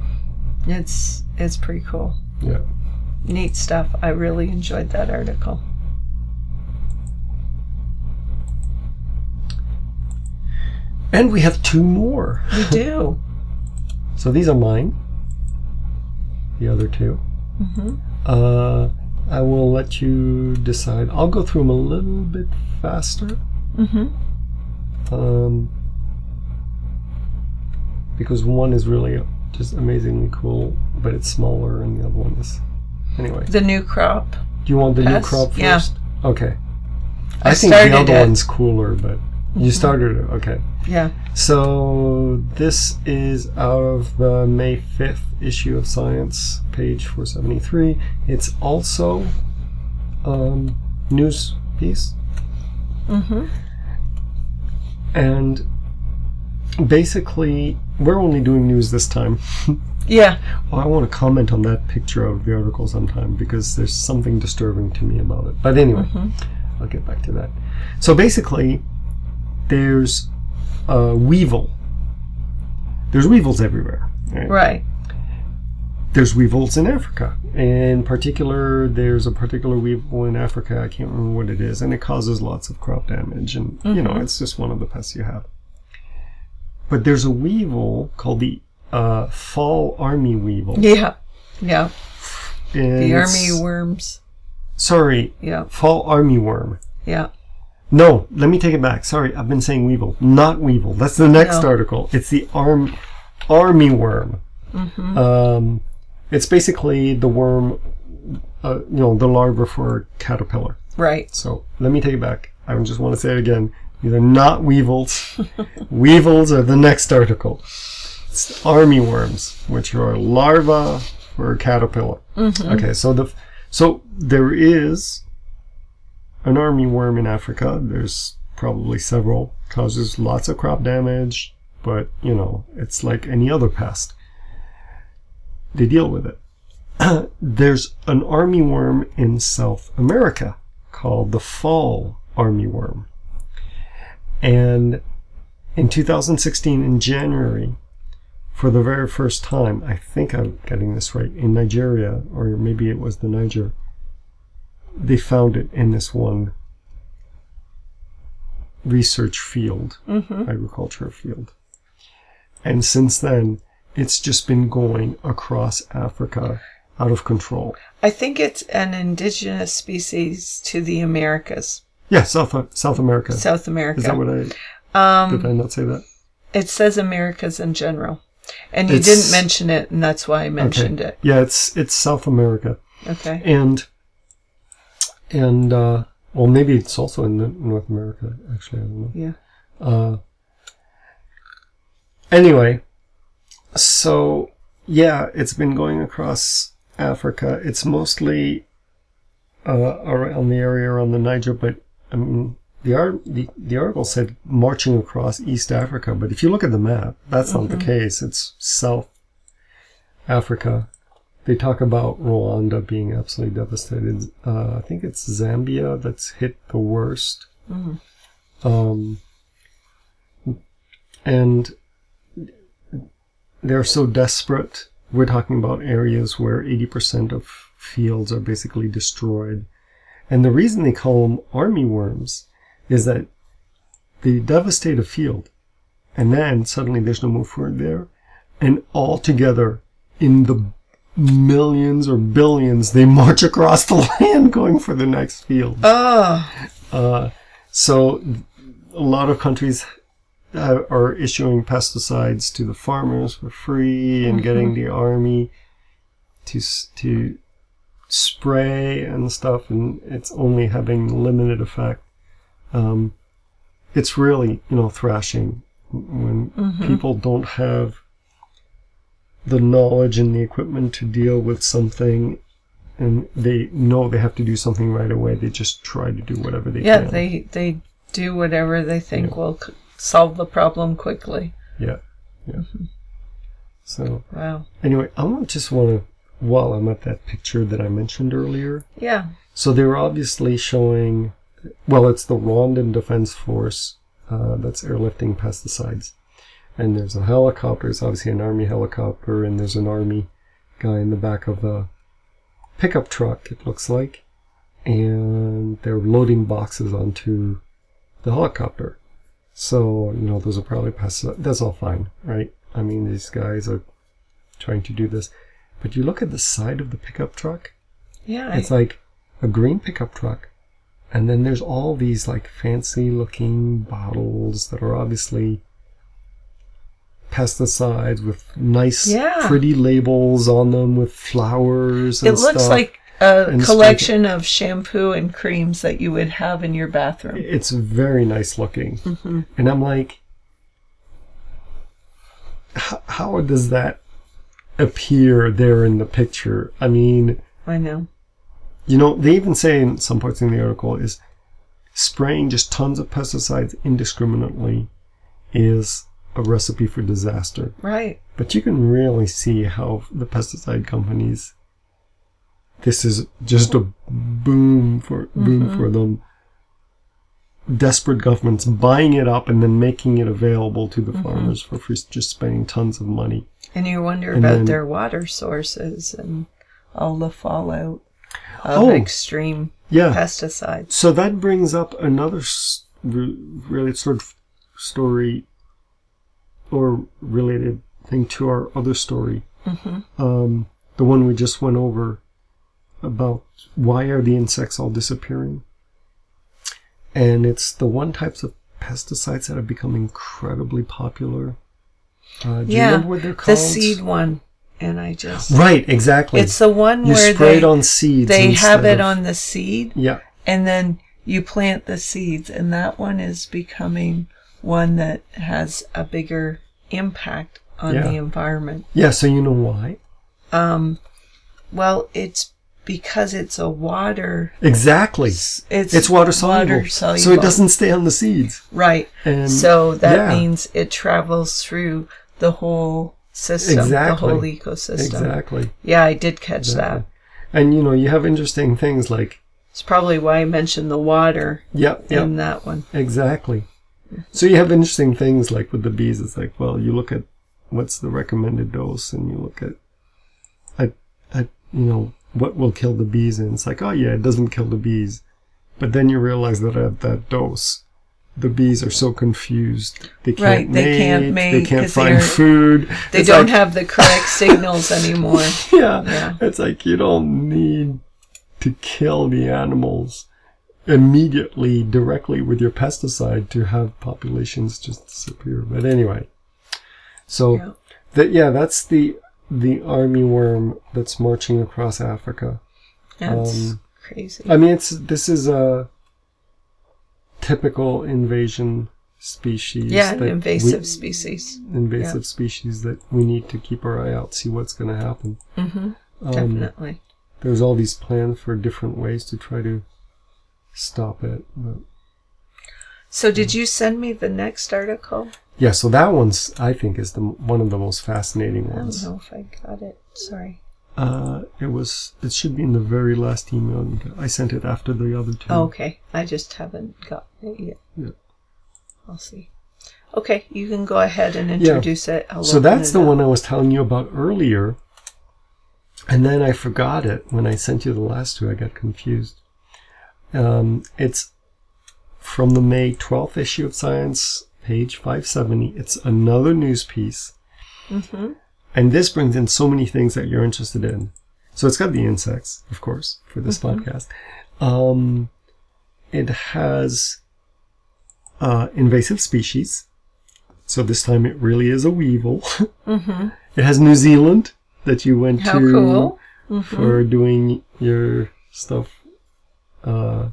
[SPEAKER 1] It's it's pretty cool.
[SPEAKER 2] yeah.
[SPEAKER 1] Neat stuff. I really enjoyed that article.
[SPEAKER 2] And we have two more.
[SPEAKER 1] We do.
[SPEAKER 2] So these are mine. the other two.
[SPEAKER 1] Mm-hmm.
[SPEAKER 2] Uh, I will let you decide. I'll go through them a little bit faster.
[SPEAKER 1] Mm-hmm.
[SPEAKER 2] Um, because one is really just amazingly cool, but it's smaller, and the other one is... Anyway.
[SPEAKER 1] The new crop.
[SPEAKER 2] Do you want the
[SPEAKER 1] Pass?
[SPEAKER 2] new crop first?
[SPEAKER 1] Yeah.
[SPEAKER 2] Okay.
[SPEAKER 1] I
[SPEAKER 2] I, think the
[SPEAKER 1] started
[SPEAKER 2] other
[SPEAKER 1] it.
[SPEAKER 2] one's cooler, but you started it. Okay.
[SPEAKER 1] Yeah.
[SPEAKER 2] So this is out of the May fifth issue of Science, page four seventy-three. It's also um, news piece.
[SPEAKER 1] Mm-hmm.
[SPEAKER 2] And basically, we're only doing news this time.
[SPEAKER 1] Yeah.
[SPEAKER 2] Well, I want to comment on that picture of the article sometime because there's something disturbing to me about it. But anyway,
[SPEAKER 1] Mm-hmm.
[SPEAKER 2] I'll get back to that. So basically, there's a weevil. There's weevils everywhere. Right?
[SPEAKER 1] Right.
[SPEAKER 2] There's weevils in Africa. In particular, there's a particular weevil in Africa. I can't remember what it is. And it causes lots of crop damage. And, you know,
[SPEAKER 1] Mhm.
[SPEAKER 2] it's just one of the pests you have. But there's a weevil called the uh, fall army weevil.
[SPEAKER 1] Yeah. Yeah.
[SPEAKER 2] And
[SPEAKER 1] The
[SPEAKER 2] it's-
[SPEAKER 1] army worms.
[SPEAKER 2] Sorry,
[SPEAKER 1] Yeah.
[SPEAKER 2] fall army worm.
[SPEAKER 1] Yeah.
[SPEAKER 2] No, let me take it back. Sorry, I've been saying weevil, not weevil. That's the next
[SPEAKER 1] No.
[SPEAKER 2] article. It's the arm army worm.
[SPEAKER 1] Mm-hmm.
[SPEAKER 2] Um, it's basically the worm, uh, you know, the larva for a caterpillar.
[SPEAKER 1] Right.
[SPEAKER 2] So let me take it back. I just want to say it again. These are not weevils. Weevils are the next article. It's army worms, which are larvae for a caterpillar.
[SPEAKER 1] Mm-hmm.
[SPEAKER 2] Okay, so the so there is an army worm in Africa. There's probably several. Causes lots of crop damage, but you know, it's like any other pest. They deal with it. There's an army worm in South America called the fall army worm. And in two thousand sixteen, in January, for the very first time, I think I'm getting this right, in Nigeria, or maybe it was the Niger, they found it in this one research field,
[SPEAKER 1] Mm-hmm.
[SPEAKER 2] agriculture field. And since then, it's just been going across Africa out of control.
[SPEAKER 1] I think it's an indigenous species to the Americas,
[SPEAKER 2] Yeah, South South America.
[SPEAKER 1] South America.
[SPEAKER 2] Is that what I, did
[SPEAKER 1] um,
[SPEAKER 2] I not say that?
[SPEAKER 1] it says Americas in general. And you
[SPEAKER 2] It's-
[SPEAKER 1] didn't mention it, and that's why I mentioned
[SPEAKER 2] Okay.
[SPEAKER 1] it.
[SPEAKER 2] Yeah, it's it's South America.
[SPEAKER 1] Okay.
[SPEAKER 2] And, and, uh, well, maybe it's also in the North America, actually, I don't know.
[SPEAKER 1] Yeah.
[SPEAKER 2] Uh, anyway, so, yeah, it's been going across Africa. It's mostly, uh, around the area around the Niger, but, I mean, the, art, the, the article said marching across East Africa, but if you look at the map, that's not the case. It's South Africa. They talk about Rwanda being absolutely devastated. Uh, I think it's Zambia that's hit the worst.
[SPEAKER 1] Mhm.
[SPEAKER 2] Um, and they're so desperate. We're talking about areas where eighty percent of fields are basically destroyed. And the reason they call them army worms is that they devastate a field, and then suddenly there's no more food there, and all together in the millions or billions they march across the land going for the next field.
[SPEAKER 1] Oh.
[SPEAKER 2] Uh, so a lot of countries uh, are issuing pesticides to the farmers for free and
[SPEAKER 1] Mhm.
[SPEAKER 2] getting the army to s- to spray and stuff, and it's only having limited effect. Um, it's really, you know, thrashing when
[SPEAKER 1] Mhm.
[SPEAKER 2] people don't have the knowledge and the equipment to deal with something, and they know they have to do something right away. They just try to do whatever they
[SPEAKER 1] Yeah,
[SPEAKER 2] can.
[SPEAKER 1] they they do whatever they think
[SPEAKER 2] Yeah.
[SPEAKER 1] will c- solve the problem quickly.
[SPEAKER 2] Yeah, yeah. So
[SPEAKER 1] Wow.
[SPEAKER 2] anyway, I want just want to, while I'm at that picture that I mentioned earlier,
[SPEAKER 1] Yeah.
[SPEAKER 2] so they were obviously showing, well, it's the Rwandan Defense Force uh, that's airlifting pesticides. And there's a helicopter, it's obviously an army helicopter, and there's an army guy in the back of a pickup truck, it looks like. And they're loading boxes onto the helicopter. So, you know, those are probably pesticides. That's all fine, right? I mean, these guys are trying to do this. But you look at the side of the pickup truck,
[SPEAKER 1] Yeah.
[SPEAKER 2] it's like a green pickup truck. And then there's all these like fancy looking bottles that are obviously pesticides with nice,
[SPEAKER 1] Yeah.
[SPEAKER 2] pretty labels on them with flowers and
[SPEAKER 1] It looks
[SPEAKER 2] stuff.
[SPEAKER 1] like a
[SPEAKER 2] And
[SPEAKER 1] collection of shampoo and creams that you would have in your bathroom.
[SPEAKER 2] It's very nice looking.
[SPEAKER 1] Mm-hmm.
[SPEAKER 2] And I'm like, h- how does that appear there in the picture? I mean,
[SPEAKER 1] I know.
[SPEAKER 2] you know, they even say in some parts in the article is spraying just tons of pesticides indiscriminately is a recipe for disaster.
[SPEAKER 1] Right.
[SPEAKER 2] But you can really see how the pesticide companies, this is just a boom for boom
[SPEAKER 1] Mm-hmm.
[SPEAKER 2] for them. Desperate governments buying it up and then making it available to the
[SPEAKER 1] Mm-hmm.
[SPEAKER 2] farmers for free, just spending tons of money.
[SPEAKER 1] And you wonder
[SPEAKER 2] And
[SPEAKER 1] about
[SPEAKER 2] then-
[SPEAKER 1] their water sources and all the fallout of
[SPEAKER 2] Oh.
[SPEAKER 1] extreme
[SPEAKER 2] Yeah.
[SPEAKER 1] pesticides.
[SPEAKER 2] So that brings up another s- re- really sort of story or related thing to our other story.
[SPEAKER 1] Mm-hmm.
[SPEAKER 2] Um, the one we just went over about why are the insects all disappearing? And it's the one types of pesticides that have become incredibly popular. Uh, do you
[SPEAKER 1] Yeah,
[SPEAKER 2] remember what they're
[SPEAKER 1] the
[SPEAKER 2] called?
[SPEAKER 1] seed one. And I just...
[SPEAKER 2] Right, exactly.
[SPEAKER 1] It's the one
[SPEAKER 2] you
[SPEAKER 1] where
[SPEAKER 2] spray
[SPEAKER 1] they,
[SPEAKER 2] it on seeds.
[SPEAKER 1] they have
[SPEAKER 2] instead
[SPEAKER 1] it
[SPEAKER 2] of-
[SPEAKER 1] on the seed,
[SPEAKER 2] Yeah,
[SPEAKER 1] and then you plant the seeds, and that one is becoming one that has a bigger impact on
[SPEAKER 2] Yeah.
[SPEAKER 1] the environment.
[SPEAKER 2] yeah. So you know why?
[SPEAKER 1] Um, well, it's because it's a water.
[SPEAKER 2] Exactly.
[SPEAKER 1] It's
[SPEAKER 2] It's water soluble,
[SPEAKER 1] water soluble.
[SPEAKER 2] so it doesn't stay on the seeds.
[SPEAKER 1] Right.
[SPEAKER 2] And
[SPEAKER 1] So that
[SPEAKER 2] yeah,
[SPEAKER 1] means it travels through the whole system,
[SPEAKER 2] Exactly.
[SPEAKER 1] the whole ecosystem.
[SPEAKER 2] exactly.
[SPEAKER 1] Yeah, I did catch
[SPEAKER 2] Exactly.
[SPEAKER 1] that.
[SPEAKER 2] And you know, you have interesting things like
[SPEAKER 1] It's probably why I mentioned the water
[SPEAKER 2] yep, yep,
[SPEAKER 1] in that one.
[SPEAKER 2] exactly. So you have interesting things like with the bees. It's like, well, you look at what's the recommended dose, and you look at, at, at you know, what will kill the bees, and it's like, oh yeah, it doesn't kill the bees. But then you realize that at that dose, the bees are so confused. They can't
[SPEAKER 1] Right, they
[SPEAKER 2] mate,
[SPEAKER 1] can't
[SPEAKER 2] they
[SPEAKER 1] mate
[SPEAKER 2] can't
[SPEAKER 1] 'cause
[SPEAKER 2] find
[SPEAKER 1] they're-
[SPEAKER 2] food.
[SPEAKER 1] They
[SPEAKER 2] It's
[SPEAKER 1] don't
[SPEAKER 2] like-
[SPEAKER 1] have the correct signals anymore.
[SPEAKER 2] yeah,
[SPEAKER 1] Yeah.
[SPEAKER 2] it's like you don't need to kill the animals immediately, directly with your pesticide to have populations just disappear. But anyway, so
[SPEAKER 1] Yeah.
[SPEAKER 2] that yeah, that's the the army worm that's marching across Africa.
[SPEAKER 1] That's
[SPEAKER 2] Um,
[SPEAKER 1] crazy.
[SPEAKER 2] I mean, it's this is a typical invasion species.
[SPEAKER 1] Yeah, an
[SPEAKER 2] that
[SPEAKER 1] invasive
[SPEAKER 2] we-
[SPEAKER 1] species.
[SPEAKER 2] invasive species that we need to keep our eye out, see what's going to happen.
[SPEAKER 1] Mm-hmm.
[SPEAKER 2] Um,
[SPEAKER 1] Definitely.
[SPEAKER 2] There's all these plans for different ways to try to stop it. But
[SPEAKER 1] So did you send me the next article?
[SPEAKER 2] yeah, so that one's, I think, is the one of the most fascinating
[SPEAKER 1] I don't
[SPEAKER 2] ones.
[SPEAKER 1] know if I got it. Sorry.
[SPEAKER 2] Uh, it was. It should be in the very last email. you got. I sent it after the other two.
[SPEAKER 1] Oh, okay. I just haven't gotten it yet.
[SPEAKER 2] Yeah.
[SPEAKER 1] I'll see. Okay, you can go ahead and introduce it. I'll
[SPEAKER 2] So
[SPEAKER 1] open
[SPEAKER 2] that's
[SPEAKER 1] it
[SPEAKER 2] the
[SPEAKER 1] up.
[SPEAKER 2] one I was telling you about earlier. And then I forgot it when I sent you the last two. I got confused. Um, it's from the May twelfth issue of Science, page five seventy. It's another news piece.
[SPEAKER 1] Mm-hmm.
[SPEAKER 2] And this brings in so many things that you're interested in. So it's got the insects, of course, for this
[SPEAKER 1] Mhm.
[SPEAKER 2] podcast. Um, it has uh, invasive species. So this time it really is a weevil.
[SPEAKER 1] Mm-hmm.
[SPEAKER 2] It has New Zealand that you went
[SPEAKER 1] How
[SPEAKER 2] to
[SPEAKER 1] cool. Mm-hmm.
[SPEAKER 2] for doing your stuff. Uh,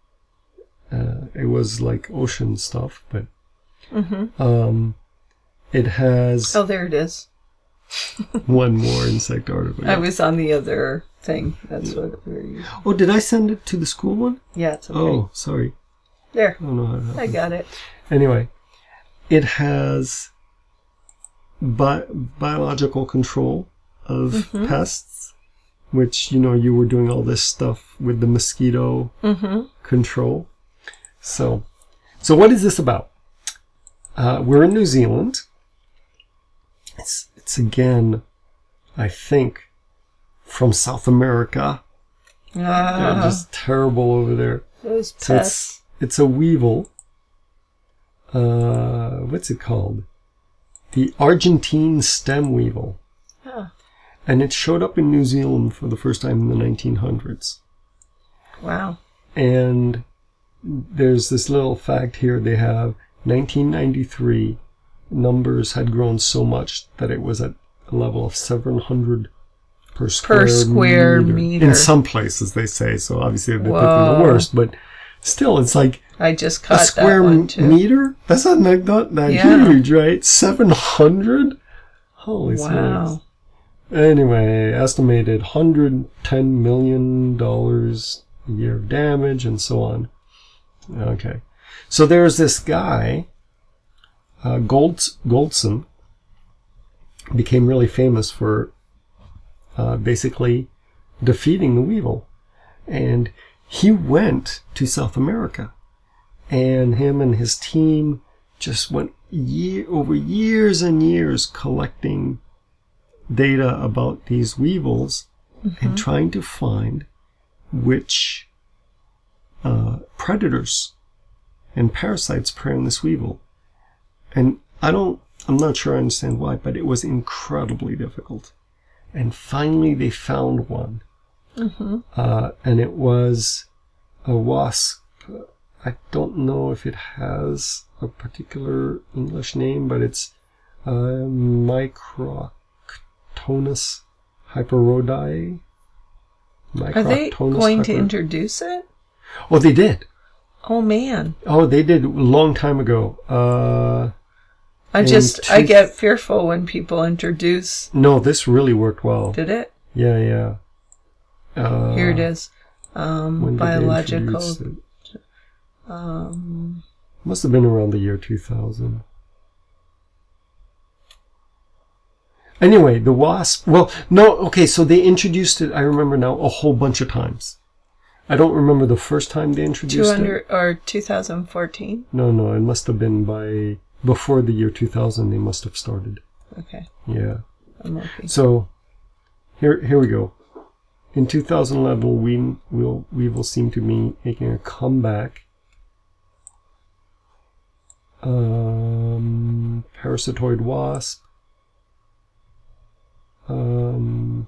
[SPEAKER 2] uh, it was like ocean stuff, but
[SPEAKER 1] Mm-hmm.
[SPEAKER 2] um, it has
[SPEAKER 1] Oh, there it is.
[SPEAKER 2] one more insect article.
[SPEAKER 1] I was on the other thing. That's what we were using.
[SPEAKER 2] Oh, did I send it to the school one?
[SPEAKER 1] Yeah, it's okay.
[SPEAKER 2] Oh, sorry.
[SPEAKER 1] There.
[SPEAKER 2] I don't know how it happened.
[SPEAKER 1] I got it.
[SPEAKER 2] Anyway, it has bi- biological control of
[SPEAKER 1] Mhm.
[SPEAKER 2] pests, which, you know, you were doing all this stuff with the mosquito
[SPEAKER 1] Mm-hmm.
[SPEAKER 2] control. So, so what is this about? Uh, we're in New Zealand. It's, it's again, I think, from South America. They're
[SPEAKER 1] Ah,
[SPEAKER 2] just terrible over there.
[SPEAKER 1] those
[SPEAKER 2] So
[SPEAKER 1] pests.
[SPEAKER 2] it's, it's a weevil. Uh, what's it called? The Argentine stem weevil.
[SPEAKER 1] Ah,
[SPEAKER 2] And it showed up in New Zealand for the first time in the nineteen hundreds.
[SPEAKER 1] Wow.
[SPEAKER 2] And there's this little fact here. They have nineteen ninety-three, numbers had grown so much that it was at a level of seven hundred per square,
[SPEAKER 1] Per square
[SPEAKER 2] meter.
[SPEAKER 1] meter.
[SPEAKER 2] In some places, they say. So obviously they're picking
[SPEAKER 1] Whoa.
[SPEAKER 2] the worst. But still, it's like
[SPEAKER 1] I just
[SPEAKER 2] a
[SPEAKER 1] caught
[SPEAKER 2] square
[SPEAKER 1] that one too.
[SPEAKER 2] meter? That's not, not, not that
[SPEAKER 1] Yeah.
[SPEAKER 2] huge, right? seven hundred? Holy
[SPEAKER 1] Wow.
[SPEAKER 2] smokes. Anyway, estimated one hundred ten million dollars a year of damage and so on. Okay. So there's this guy, uh, Golds, Goldson, became really famous for uh, basically defeating the weevil. And he went to South America. And him and his team just went year, over years and years collecting data about these weevils mm-hmm. and trying to find which uh, predators and parasites prey on this weevil. And I don't, I'm not sure I understand why, but it was incredibly difficult. And finally they found one.
[SPEAKER 1] Mm-hmm.
[SPEAKER 2] Uh, and it was a wasp. I don't know if it has a particular English name, but it's uh, Micro... Tonus hyperoidae.
[SPEAKER 1] Are they going hyper- to introduce it?
[SPEAKER 2] Oh, they did.
[SPEAKER 1] Oh, man.
[SPEAKER 2] Oh, they did a long time ago. Uh,
[SPEAKER 1] I just, two- I get fearful when people introduce.
[SPEAKER 2] No, this really worked well.
[SPEAKER 1] Did it?
[SPEAKER 2] Yeah, yeah. Uh,
[SPEAKER 1] Here it is. Um,
[SPEAKER 2] when did
[SPEAKER 1] biological.
[SPEAKER 2] they introduce it?
[SPEAKER 1] Um,
[SPEAKER 2] Must have been around the year two thousand. Anyway, the wasp... Well, no, okay, so they introduced it, I remember now, a whole bunch of times. I don't remember the first time they introduced
[SPEAKER 1] two hundred
[SPEAKER 2] it.
[SPEAKER 1] Or two thousand fourteen?
[SPEAKER 2] No, no, it must have been by... Before the year two thousand, they must have started.
[SPEAKER 1] Okay.
[SPEAKER 2] Yeah.
[SPEAKER 1] I'm looking.
[SPEAKER 2] So, here here we go. In two thousand eleven, we will, weevil seem to be making a comeback. Um, parasitoid wasp. Um,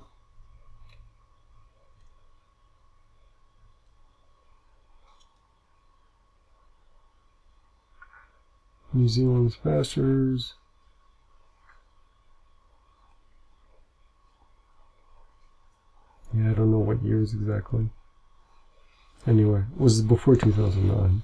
[SPEAKER 2] New Zealand's pastures. Yeah, I don't know what years exactly. Anyway, it was before two thousand nine.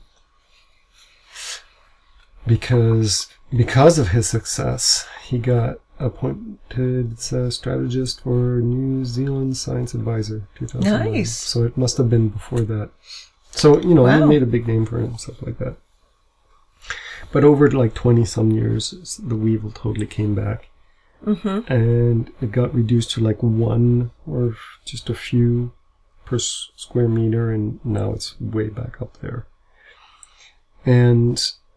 [SPEAKER 2] Because because of his success, he got appointed as strategist for New Zealand Science Advisor two thousand nine.
[SPEAKER 1] Nice.
[SPEAKER 2] So it must have been before that. So, you know,
[SPEAKER 1] Wow.
[SPEAKER 2] he made a big name for himself like that. But over like twenty some years, the weevil totally came back.
[SPEAKER 1] Mm-hmm.
[SPEAKER 2] And it got reduced to like one or just a few per s- square meter, and now it's way back up there. And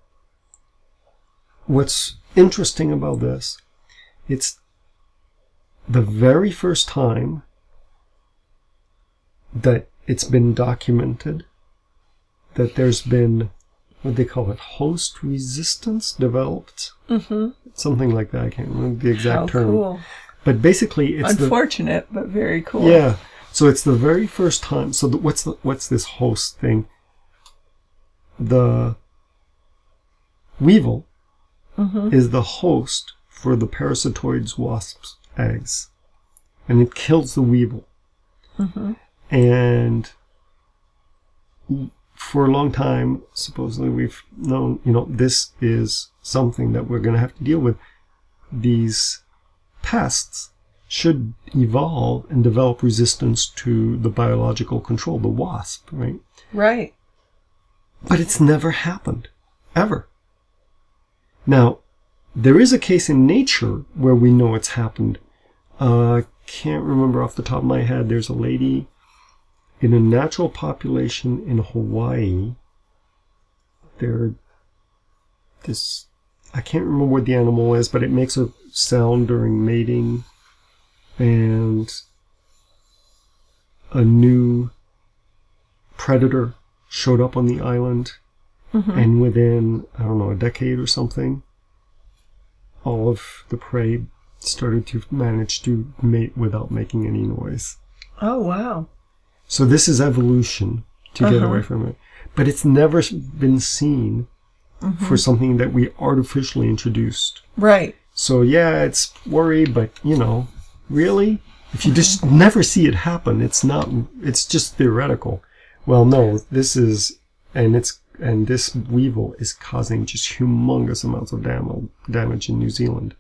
[SPEAKER 2] what's interesting about this, it's the very first time that it's been documented that there's been, what they call it, host resistance developed.
[SPEAKER 1] Mm-hmm.
[SPEAKER 2] Something like that. I can't remember the exact
[SPEAKER 1] How
[SPEAKER 2] term.
[SPEAKER 1] cool.
[SPEAKER 2] But basically, it's
[SPEAKER 1] unfortunate, the, but very cool.
[SPEAKER 2] Yeah. So it's the very first time. So the, what's the, what's this host thing? The weevil
[SPEAKER 1] mm-hmm.
[SPEAKER 2] is the host for the parasitoid's wasp's eggs, and it kills the weevil.
[SPEAKER 1] Mm-hmm.
[SPEAKER 2] And for a long time, supposedly we've known, you know, this is something that we're going to have to deal with. These pests should evolve and develop resistance to the biological control, the wasp, right?
[SPEAKER 1] Right.
[SPEAKER 2] But it's never happened, ever. Now, there is a case in nature where we know it's happened. I uh, can't remember off the top of my head. There's a lady in a natural population in Hawaii. There, this, I can't remember what the animal is, but it makes a sound during mating, and a new predator showed up on the island, mm-hmm. and within, I don't know, a decade or something, all of the prey started to manage to mate without making any noise.
[SPEAKER 1] Oh, wow.
[SPEAKER 2] So this is evolution to get
[SPEAKER 1] Uh-huh.
[SPEAKER 2] away from it. But it's never been seen
[SPEAKER 1] Mm-hmm.
[SPEAKER 2] for something that we artificially introduced.
[SPEAKER 1] Right.
[SPEAKER 2] So yeah, it's worry, but you know, really? If you just never see it happen, it's not, it's just theoretical. Well, no, this is, and it's, and this weevil is causing just humongous amounts of dam- damage in New Zealand.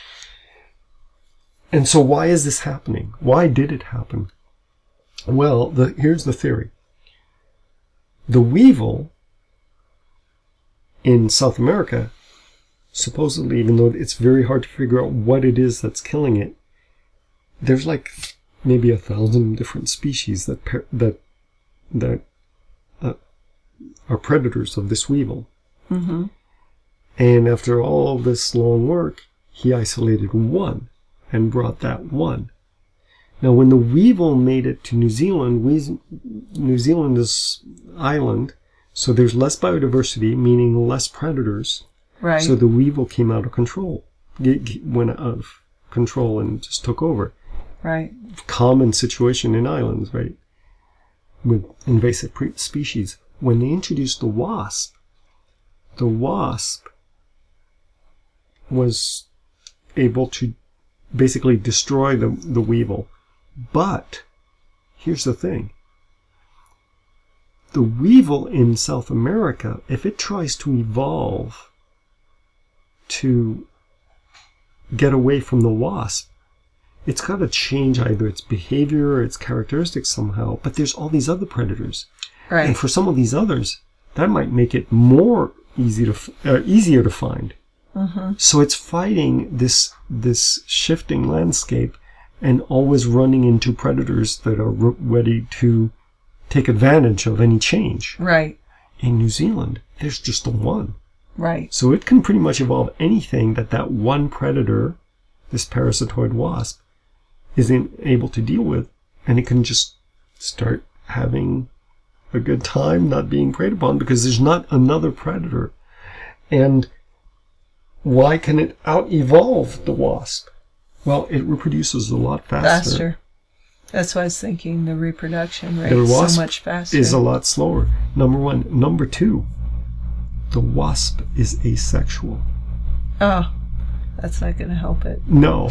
[SPEAKER 2] And so why is this happening? Why did it happen? Well, the, here's the theory. The weevil in South America, supposedly, even though it's very hard to figure out what it is that's killing it, there's like maybe a thousand different species that par- that that uh, are predators of this weevil.
[SPEAKER 1] Mm-hmm.
[SPEAKER 2] And after all this long work, he isolated one and brought that one. Now, when the weevil made it to New Zealand, we, New Zealand is island, so there's less biodiversity, meaning less predators.
[SPEAKER 1] Right.
[SPEAKER 2] So the weevil came out of control, it went out of control and just took over.
[SPEAKER 1] Right.
[SPEAKER 2] Common situation in islands, right? With invasive pre- species. When they introduced the wasp, the wasp was able to basically destroy the, the weevil. But here's the thing. The weevil in South America, if it tries to evolve to get away from the wasp, it's got to change either its behavior or its characteristics somehow. But there's all these other predators.
[SPEAKER 1] Right.
[SPEAKER 2] And for some of these others, that might make it more easy to f- uh, easier to find.
[SPEAKER 1] Mm-hmm.
[SPEAKER 2] So it's fighting this this shifting landscape and always running into predators that are re- ready to take advantage of any change.
[SPEAKER 1] Right.
[SPEAKER 2] In New Zealand, there's just the one.
[SPEAKER 1] Right.
[SPEAKER 2] So it can pretty much evolve anything that that one predator, this parasitoid wasp, isn't able to deal with. And it can just start having a good time not being preyed upon because there's not another predator. And why can it out-evolve the wasp? Well, it reproduces a lot faster.
[SPEAKER 1] Faster. That's why I was thinking the reproduction rate
[SPEAKER 2] The
[SPEAKER 1] is
[SPEAKER 2] wasp
[SPEAKER 1] so much faster.
[SPEAKER 2] is a lot slower. Number one. Number two, the wasp is asexual.
[SPEAKER 1] Oh, that's not going to help it.
[SPEAKER 2] No.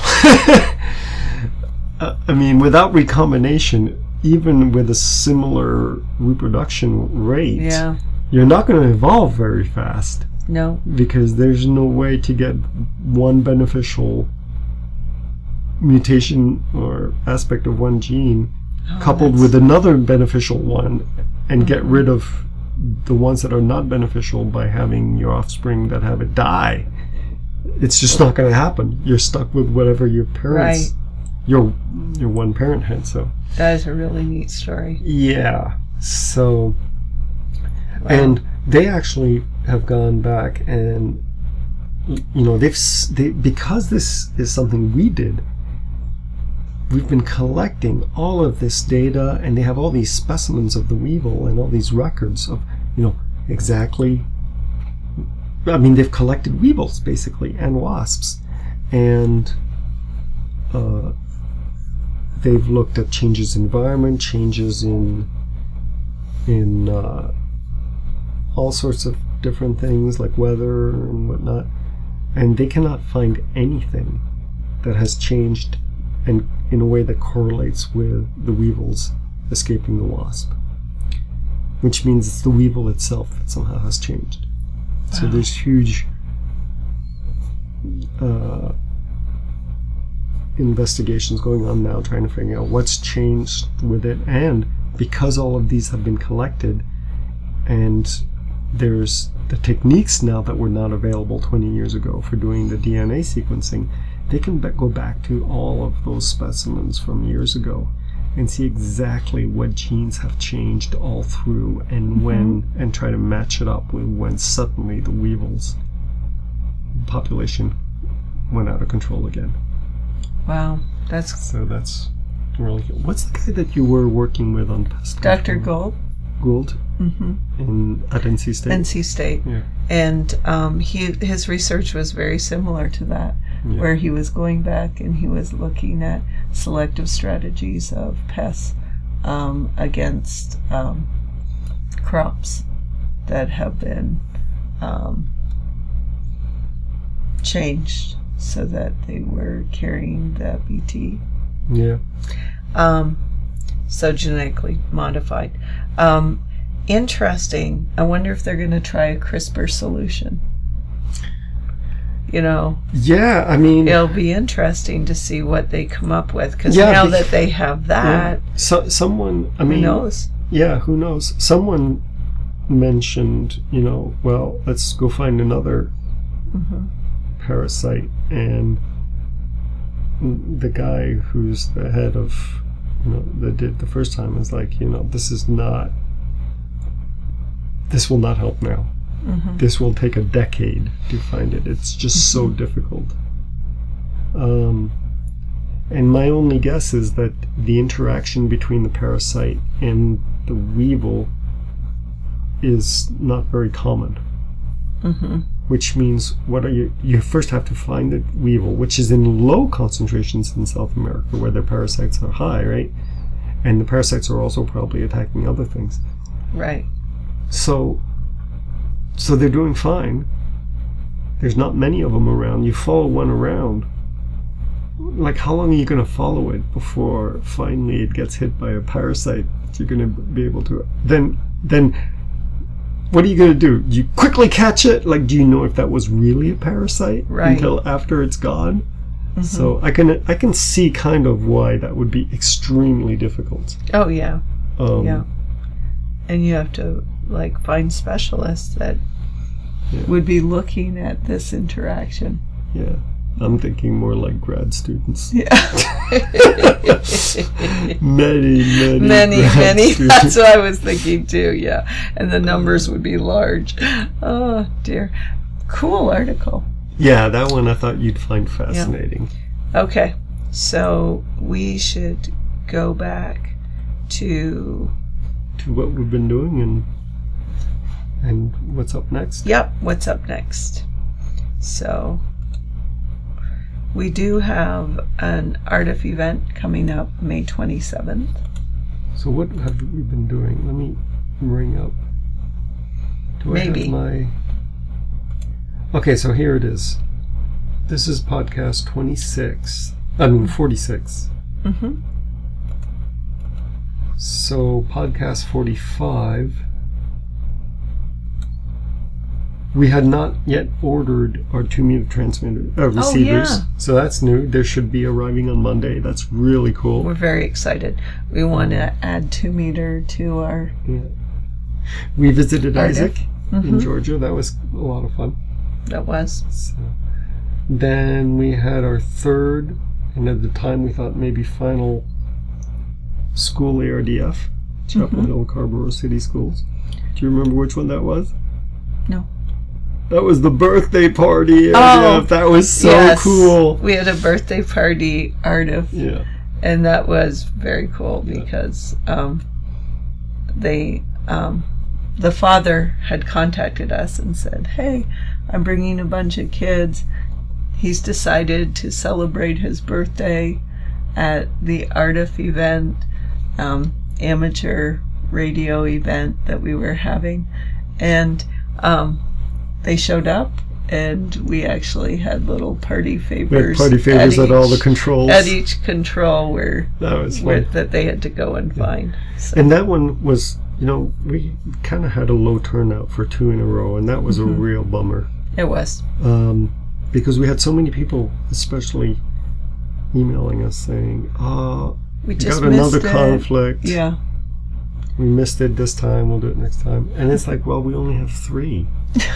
[SPEAKER 2] uh, I mean, without recombination, even with a similar reproduction rate,
[SPEAKER 1] Yeah.
[SPEAKER 2] you're not going to evolve very fast
[SPEAKER 1] No.
[SPEAKER 2] because there's no way to get one beneficial mutation or aspect of one gene
[SPEAKER 1] Oh,
[SPEAKER 2] coupled
[SPEAKER 1] that's-
[SPEAKER 2] with another beneficial one and get rid of the ones that are not beneficial by having your offspring that have it die. It's just not going to happen. You're stuck with whatever your parents,
[SPEAKER 1] Right.
[SPEAKER 2] your your one parent had. So
[SPEAKER 1] That is a really neat story.
[SPEAKER 2] yeah, so
[SPEAKER 1] Wow.
[SPEAKER 2] and they actually have gone back and you know they've s- they because this is something we did. We've been collecting all of this data, and they have all these specimens of the weevil and all these records of, you know, exactly. I mean, they've collected weevils basically and wasps, and uh, they've looked at changes in environment, changes in in uh, all sorts of different things like weather and whatnot, and they cannot find anything that has changed and in a way that correlates with the weevils escaping the wasp, which means it's the weevil itself that somehow has changed. So
[SPEAKER 1] Wow.
[SPEAKER 2] there's huge uh, investigations going on now trying to figure out what's changed with it, and because all of these have been collected and there's the techniques now that were not available twenty years ago for doing the D N A sequencing, they can be- go back to all of those specimens from years ago and see exactly what genes have changed all through and when, and try to match it up with when suddenly the weevils population went out of control again.
[SPEAKER 1] Wow. That's
[SPEAKER 2] So that's really good. What's the guy that you were working with on pest
[SPEAKER 1] Doctor
[SPEAKER 2] control?
[SPEAKER 1] Gold.
[SPEAKER 2] Gould
[SPEAKER 1] Mm-hmm.
[SPEAKER 2] in at N C State?
[SPEAKER 1] N C State.
[SPEAKER 2] Yeah.
[SPEAKER 1] And um, he his research was very similar to that.
[SPEAKER 2] Yeah.
[SPEAKER 1] where he was going back and he was looking at selective strategies of pests um, against um, crops that have been um, changed so that they were carrying the B T.
[SPEAKER 2] Yeah.
[SPEAKER 1] Um, so genetically modified. Um, interesting. I wonder if they're going to try a CRISPR solution. You know,
[SPEAKER 2] Yeah, I mean,
[SPEAKER 1] it'll be interesting to see what they come up with, because
[SPEAKER 2] Yeah,
[SPEAKER 1] now
[SPEAKER 2] bec-
[SPEAKER 1] that they have that,
[SPEAKER 2] yeah. So, someone, I
[SPEAKER 1] who
[SPEAKER 2] mean,
[SPEAKER 1] knows?
[SPEAKER 2] yeah, who knows? Someone mentioned, you know, well, let's go find another
[SPEAKER 1] Mm-hmm.
[SPEAKER 2] parasite, and the guy who's the head of, you know, that did the first time is like, you know, this is not, this will not help now.
[SPEAKER 1] Mm-hmm.
[SPEAKER 2] This will take a decade to find it. It's just so difficult. Um, and my only guess is that the interaction between the parasite and the weevil is not very common.
[SPEAKER 1] Mm-hmm.
[SPEAKER 2] Which means, what are you? You first have to find the weevil, which is in low concentrations in South America, where the parasites are high, right? And the parasites are also probably attacking other things.
[SPEAKER 1] Right.
[SPEAKER 2] So, so they're doing fine. There's not many of them around. You follow one around. Like, how long are you going to follow it before finally it gets hit by a parasite? You're going to be able to. Then, then. What are you going to do? You quickly catch it? Like, do you know if that was really a parasite
[SPEAKER 1] Right.
[SPEAKER 2] until after it's gone?
[SPEAKER 1] Mm-hmm.
[SPEAKER 2] So I can I can see kind of why that would be extremely difficult.
[SPEAKER 1] Oh, yeah.
[SPEAKER 2] Um,
[SPEAKER 1] Yeah. And you have to, like, find specialists that
[SPEAKER 2] Yeah.
[SPEAKER 1] would be looking at this interaction.
[SPEAKER 2] Yeah. I'm thinking more like grad students.
[SPEAKER 1] Yeah.
[SPEAKER 2] many, many,
[SPEAKER 1] many,
[SPEAKER 2] grad
[SPEAKER 1] many.
[SPEAKER 2] students.
[SPEAKER 1] That's what I was thinking too, yeah. And the numbers would be large. Oh, dear. Cool article.
[SPEAKER 2] Yeah, that one I thought you'd find fascinating.
[SPEAKER 1] Okay. So we should go back to,
[SPEAKER 2] To what we've been doing and and what's up next.
[SPEAKER 1] yep, what's up next. So we do have an Ardif event coming up May twenty-seventh.
[SPEAKER 2] So what have we been doing? Let me bring up. Do
[SPEAKER 1] Maybe.
[SPEAKER 2] I have my? Okay, so here it is. This is podcast twenty-six. I mean forty-six.
[SPEAKER 1] Mm-hmm.
[SPEAKER 2] So podcast forty-five. We had not yet ordered our two meter transmitter uh, receivers,
[SPEAKER 1] yeah.
[SPEAKER 2] so that's new. There should be arriving on Monday. That's really cool.
[SPEAKER 1] We're very excited. We want to add two meter to our.
[SPEAKER 2] Yeah. We visited
[SPEAKER 1] Ardif.
[SPEAKER 2] Isaac in
[SPEAKER 1] Mhm.
[SPEAKER 2] Georgia. That was a lot of fun.
[SPEAKER 1] That was.
[SPEAKER 2] So, then we had our third, and at the time we thought maybe final school A R D F, Chapel
[SPEAKER 1] Mhm.
[SPEAKER 2] Hill, Scarborough City Schools. Do you remember which one that was?
[SPEAKER 1] No.
[SPEAKER 2] That was the birthday party. A R D F.
[SPEAKER 1] Oh,
[SPEAKER 2] That was so
[SPEAKER 1] yes.
[SPEAKER 2] cool.
[SPEAKER 1] We had a birthday party, Ardif,
[SPEAKER 2] Yeah.
[SPEAKER 1] and that was very cool
[SPEAKER 2] Yeah.
[SPEAKER 1] because um, they, um, the father had contacted us and said, "Hey, I'm bringing a bunch of kids. He's decided to celebrate his birthday at the Ardif event, um, amateur radio event that we were having," and um, they showed up, and we actually had little party
[SPEAKER 2] We
[SPEAKER 1] favors.
[SPEAKER 2] had party favors at,
[SPEAKER 1] each,
[SPEAKER 2] all the controls.
[SPEAKER 1] at each control where,
[SPEAKER 2] That was
[SPEAKER 1] where
[SPEAKER 2] fun.
[SPEAKER 1] that they had to go and find. So,
[SPEAKER 2] And that one was, you know, we kind of had a low turnout for two in a row, and that was
[SPEAKER 1] Mhm.
[SPEAKER 2] a real bummer.
[SPEAKER 1] it was.
[SPEAKER 2] Um, because we had so many people, especially emailing us saying, "Oh,
[SPEAKER 1] We
[SPEAKER 2] we
[SPEAKER 1] just
[SPEAKER 2] got another
[SPEAKER 1] missed it.
[SPEAKER 2] conflict.
[SPEAKER 1] Yeah.
[SPEAKER 2] We missed it this time. We'll do it next time." And it's like, well, we only have three.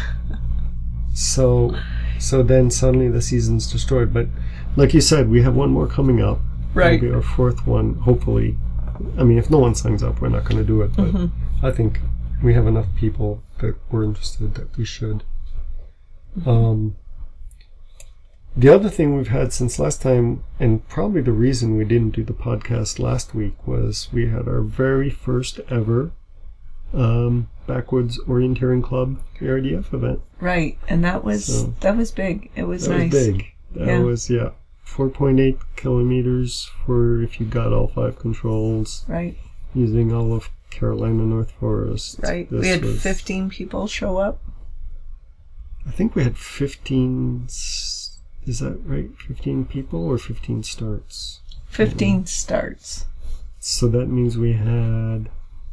[SPEAKER 2] so, so then suddenly the season's destroyed. But like you said, we have one more coming up.
[SPEAKER 1] Right.
[SPEAKER 2] It'll be our fourth one, hopefully. I mean, if no one signs up, we're not going to do it. But
[SPEAKER 1] Mhm.
[SPEAKER 2] I think we have enough people that we're interested that we should. Um, the other thing we've had since last time, and probably the reason we didn't do the podcast last week, was we had our very first ever um, Backwoods Orienteering Club A R D F event.
[SPEAKER 1] Right, and that was
[SPEAKER 2] So,
[SPEAKER 1] that was big. It was
[SPEAKER 2] That
[SPEAKER 1] nice.
[SPEAKER 2] was big. That
[SPEAKER 1] Yeah.
[SPEAKER 2] was, yeah, four point eight kilometers for if you got all five controls
[SPEAKER 1] Right,
[SPEAKER 2] using all of Carolina North Forest.
[SPEAKER 1] right.
[SPEAKER 2] This
[SPEAKER 1] We had
[SPEAKER 2] was-
[SPEAKER 1] fifteen people show up.
[SPEAKER 2] I think we had fifteen, s- is that right? fifteen people or fifteen starts?
[SPEAKER 1] fifteen starts.
[SPEAKER 2] So that means we had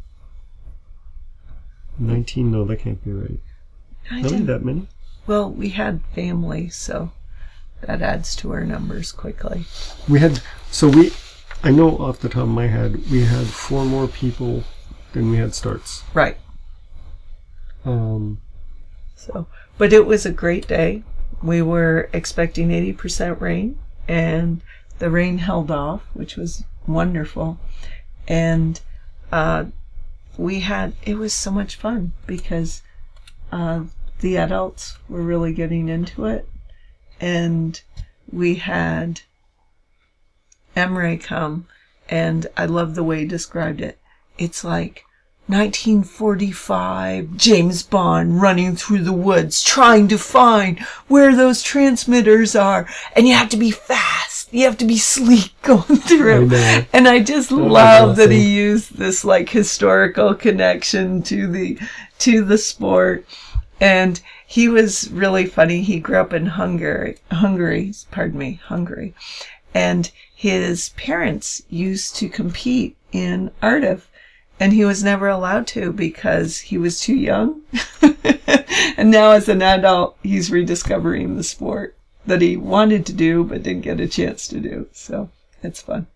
[SPEAKER 2] nineteen, no, that can't be right.
[SPEAKER 1] I
[SPEAKER 2] Really,
[SPEAKER 1] didn't-
[SPEAKER 2] that many?
[SPEAKER 1] Well, we had family, so that adds to our numbers quickly.
[SPEAKER 2] We had, so we, I know off the top of my head, we had four more people than we had starts.
[SPEAKER 1] Right.
[SPEAKER 2] Um,
[SPEAKER 1] So, but it was a great day. We were expecting eighty percent rain, and the rain held off, which was wonderful. And uh, we had, it was so much fun because uh, the adults were really getting into it. And we had Emre come, and I love the way he described it. It's like nineteen forty-five James Bond running through the woods trying to find where those transmitters are, and you have to be fast, you have to be sleek going through.
[SPEAKER 2] I know.
[SPEAKER 1] And I just
[SPEAKER 2] That was
[SPEAKER 1] love that
[SPEAKER 2] awesome.
[SPEAKER 1] he used this like historical connection to the to the sport. And he was really funny. He grew up in Hungary, Hungary, pardon me, Hungary. And his parents used to compete in Artif, and he was never allowed to because he was too young. And now as an adult, he's rediscovering the sport that he wanted to do but didn't get a chance to do. So it's fun.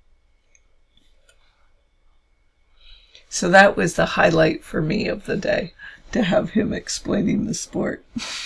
[SPEAKER 1] So that was the highlight for me of the day, to have him explaining the sport.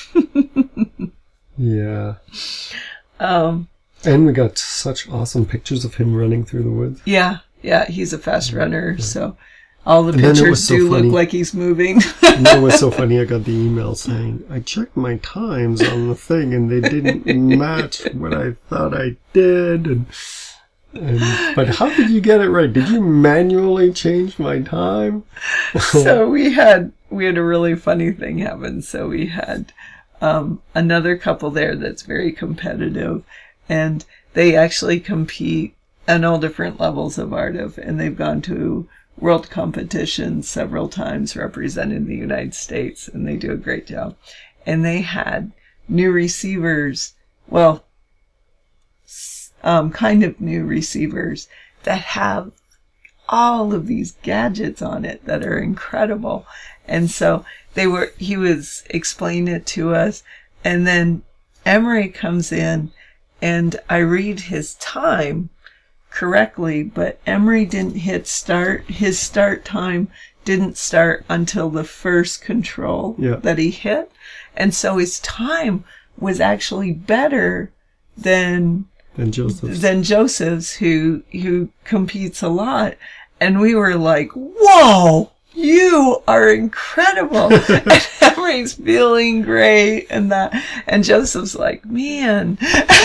[SPEAKER 2] yeah.
[SPEAKER 1] Um,
[SPEAKER 2] And we got such awesome pictures of him running through the woods.
[SPEAKER 1] yeah, yeah, he's a fast runner, so all the
[SPEAKER 2] And then it
[SPEAKER 1] pictures
[SPEAKER 2] was so
[SPEAKER 1] do
[SPEAKER 2] funny.
[SPEAKER 1] look like he's moving.
[SPEAKER 2] And it was so funny, I got the email saying, I checked my times on the thing and they didn't match what I thought I did. And, and But how did you get it right? Did you manually change my time?
[SPEAKER 1] So we had we had a really funny thing happen. So we had um, another couple there that's very competitive, and they actually compete on all different levels of Artif, and they've gone to world competitions several times representing the United States, and they do a great job. And they had new receivers, well, um, kind of new receivers that have all of these gadgets on it that are incredible. And so they were, he was explaining it to us, and then Emery comes in and I read his time correctly, but Emery didn't hit start. His start time didn't start until the first control
[SPEAKER 2] Yeah.
[SPEAKER 1] that he hit. And so his time was actually better than
[SPEAKER 2] Then Joseph.
[SPEAKER 1] than Joseph's, who who competes a lot. And we were like, whoa, you are incredible. And Emery's feeling great, and that, and Joseph's like, man.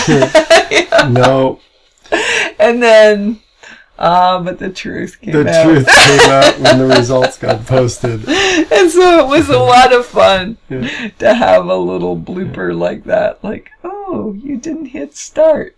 [SPEAKER 2] No,
[SPEAKER 1] And then, ah, but the truth came
[SPEAKER 2] the
[SPEAKER 1] out.
[SPEAKER 2] truth came out when the results got posted.
[SPEAKER 1] And so it was a lot of fun
[SPEAKER 2] Yeah.
[SPEAKER 1] to have a little blooper like that. Like, oh, you didn't hit start.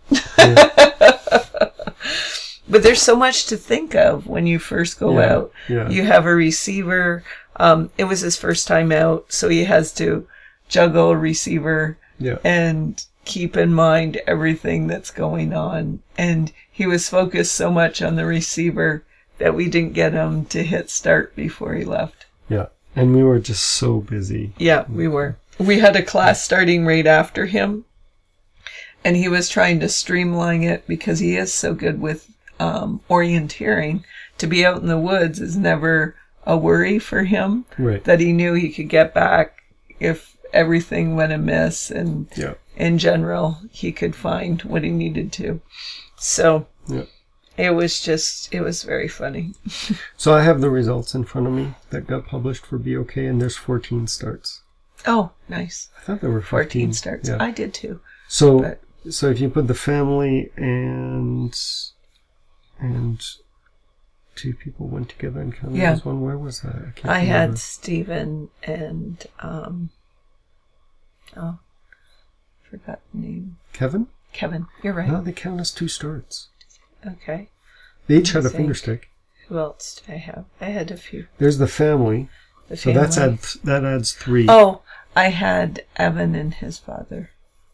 [SPEAKER 1] But there's so much to think of when you first go
[SPEAKER 2] Yeah,
[SPEAKER 1] out.
[SPEAKER 2] yeah.
[SPEAKER 1] You have a receiver. Um, it was his first time out, so he has to juggle a receiver
[SPEAKER 2] Yeah.
[SPEAKER 1] and keep in mind everything that's going on. And he was focused so much on the receiver that we didn't get him to hit start before he left.
[SPEAKER 2] Yeah. And we were just so busy.
[SPEAKER 1] Yeah, we were. We had a class starting right after him, and he was trying to streamline it because he is so good with um, orienteering. To be out in the woods is never a worry for him,
[SPEAKER 2] Right.
[SPEAKER 1] that he knew he could get back if everything went amiss, and
[SPEAKER 2] Yeah.
[SPEAKER 1] in general, he could find what he needed to. So
[SPEAKER 2] Yeah.
[SPEAKER 1] it was just, it was very funny.
[SPEAKER 2] So I have the results in front of me that got published for B O K, and there's fourteen starts.
[SPEAKER 1] Oh, nice.
[SPEAKER 2] I thought there were fifteen.
[SPEAKER 1] fourteen starts.
[SPEAKER 2] Yeah.
[SPEAKER 1] I did too.
[SPEAKER 2] So,
[SPEAKER 1] But-
[SPEAKER 2] so if you put the family and and two people went together and counted
[SPEAKER 1] Yeah.
[SPEAKER 2] as one, where was that? I, can't
[SPEAKER 1] I
[SPEAKER 2] remember.
[SPEAKER 1] had Stephen and, um, oh, forgot the name.
[SPEAKER 2] Kevin.
[SPEAKER 1] Kevin. You're right.
[SPEAKER 2] No, they count as two starts.
[SPEAKER 1] Okay.
[SPEAKER 2] They each had a
[SPEAKER 1] Think.
[SPEAKER 2] finger stick.
[SPEAKER 1] Who else did I have? I had a few.
[SPEAKER 2] There's the family.
[SPEAKER 1] The
[SPEAKER 2] So
[SPEAKER 1] family.
[SPEAKER 2] that's add, that adds three.
[SPEAKER 1] Oh, I had Evan and his father.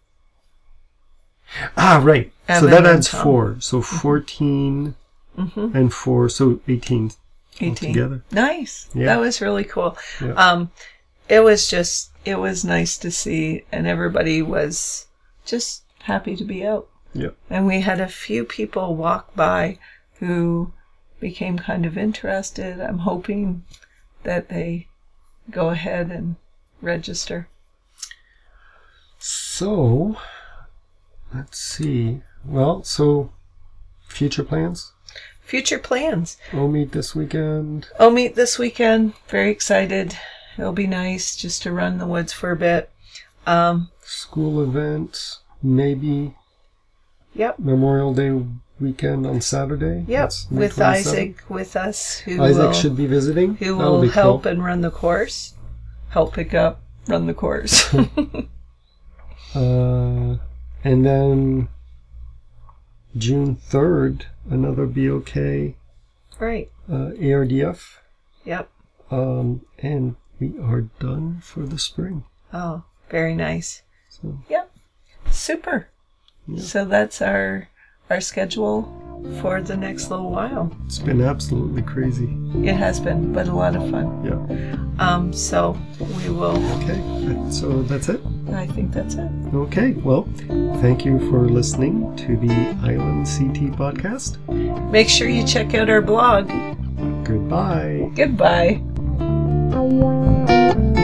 [SPEAKER 2] Ah, right. so
[SPEAKER 1] Evan
[SPEAKER 2] that
[SPEAKER 1] and
[SPEAKER 2] adds
[SPEAKER 1] Tom.
[SPEAKER 2] four. So fourteen
[SPEAKER 1] Mm-hmm.
[SPEAKER 2] and four, so eighteen
[SPEAKER 1] eighteen.
[SPEAKER 2] altogether.
[SPEAKER 1] Nice.
[SPEAKER 2] Yeah.
[SPEAKER 1] That was really cool.
[SPEAKER 2] Yeah.
[SPEAKER 1] Um, it was just, it was nice to see, and everybody was just happy to be out.
[SPEAKER 2] Yeah.
[SPEAKER 1] And we had a few people walk by who became kind of interested. I'm hoping that they go ahead and register.
[SPEAKER 2] So, let's see. Well, so future plans?
[SPEAKER 1] Future plans.
[SPEAKER 2] We'll meet this weekend.
[SPEAKER 1] I'll meet this weekend. Very excited. It'll be nice just to run the woods for a bit. Um,
[SPEAKER 2] School event, maybe
[SPEAKER 1] yep.
[SPEAKER 2] Memorial Day weekend on Saturday.
[SPEAKER 1] Yep.
[SPEAKER 2] That's May
[SPEAKER 1] With
[SPEAKER 2] twenty-seventh.
[SPEAKER 1] Isaac with us, who
[SPEAKER 2] Isaac
[SPEAKER 1] will,
[SPEAKER 2] should be visiting.
[SPEAKER 1] who
[SPEAKER 2] That'll
[SPEAKER 1] will
[SPEAKER 2] be
[SPEAKER 1] help
[SPEAKER 2] cool.
[SPEAKER 1] and run the course. Help pick up, run the course.
[SPEAKER 2] Uh, and then June third, another B O K
[SPEAKER 1] Right.
[SPEAKER 2] uh, A R D F.
[SPEAKER 1] Yep.
[SPEAKER 2] Um, and we are done for the spring.
[SPEAKER 1] Oh, very nice.
[SPEAKER 2] So,
[SPEAKER 1] Yep. Super.
[SPEAKER 2] Yeah.
[SPEAKER 1] So that's our our schedule for the next little while.
[SPEAKER 2] it's been absolutely crazy.
[SPEAKER 1] It has been, but a lot of fun.
[SPEAKER 2] Yeah.
[SPEAKER 1] Um, so we will,
[SPEAKER 2] Okay. So that's it.
[SPEAKER 1] I think that's it.
[SPEAKER 2] Okay. Well, thank you for listening to the Island C T podcast.
[SPEAKER 1] Make sure you check out our blog.
[SPEAKER 2] Goodbye.
[SPEAKER 1] Goodbye.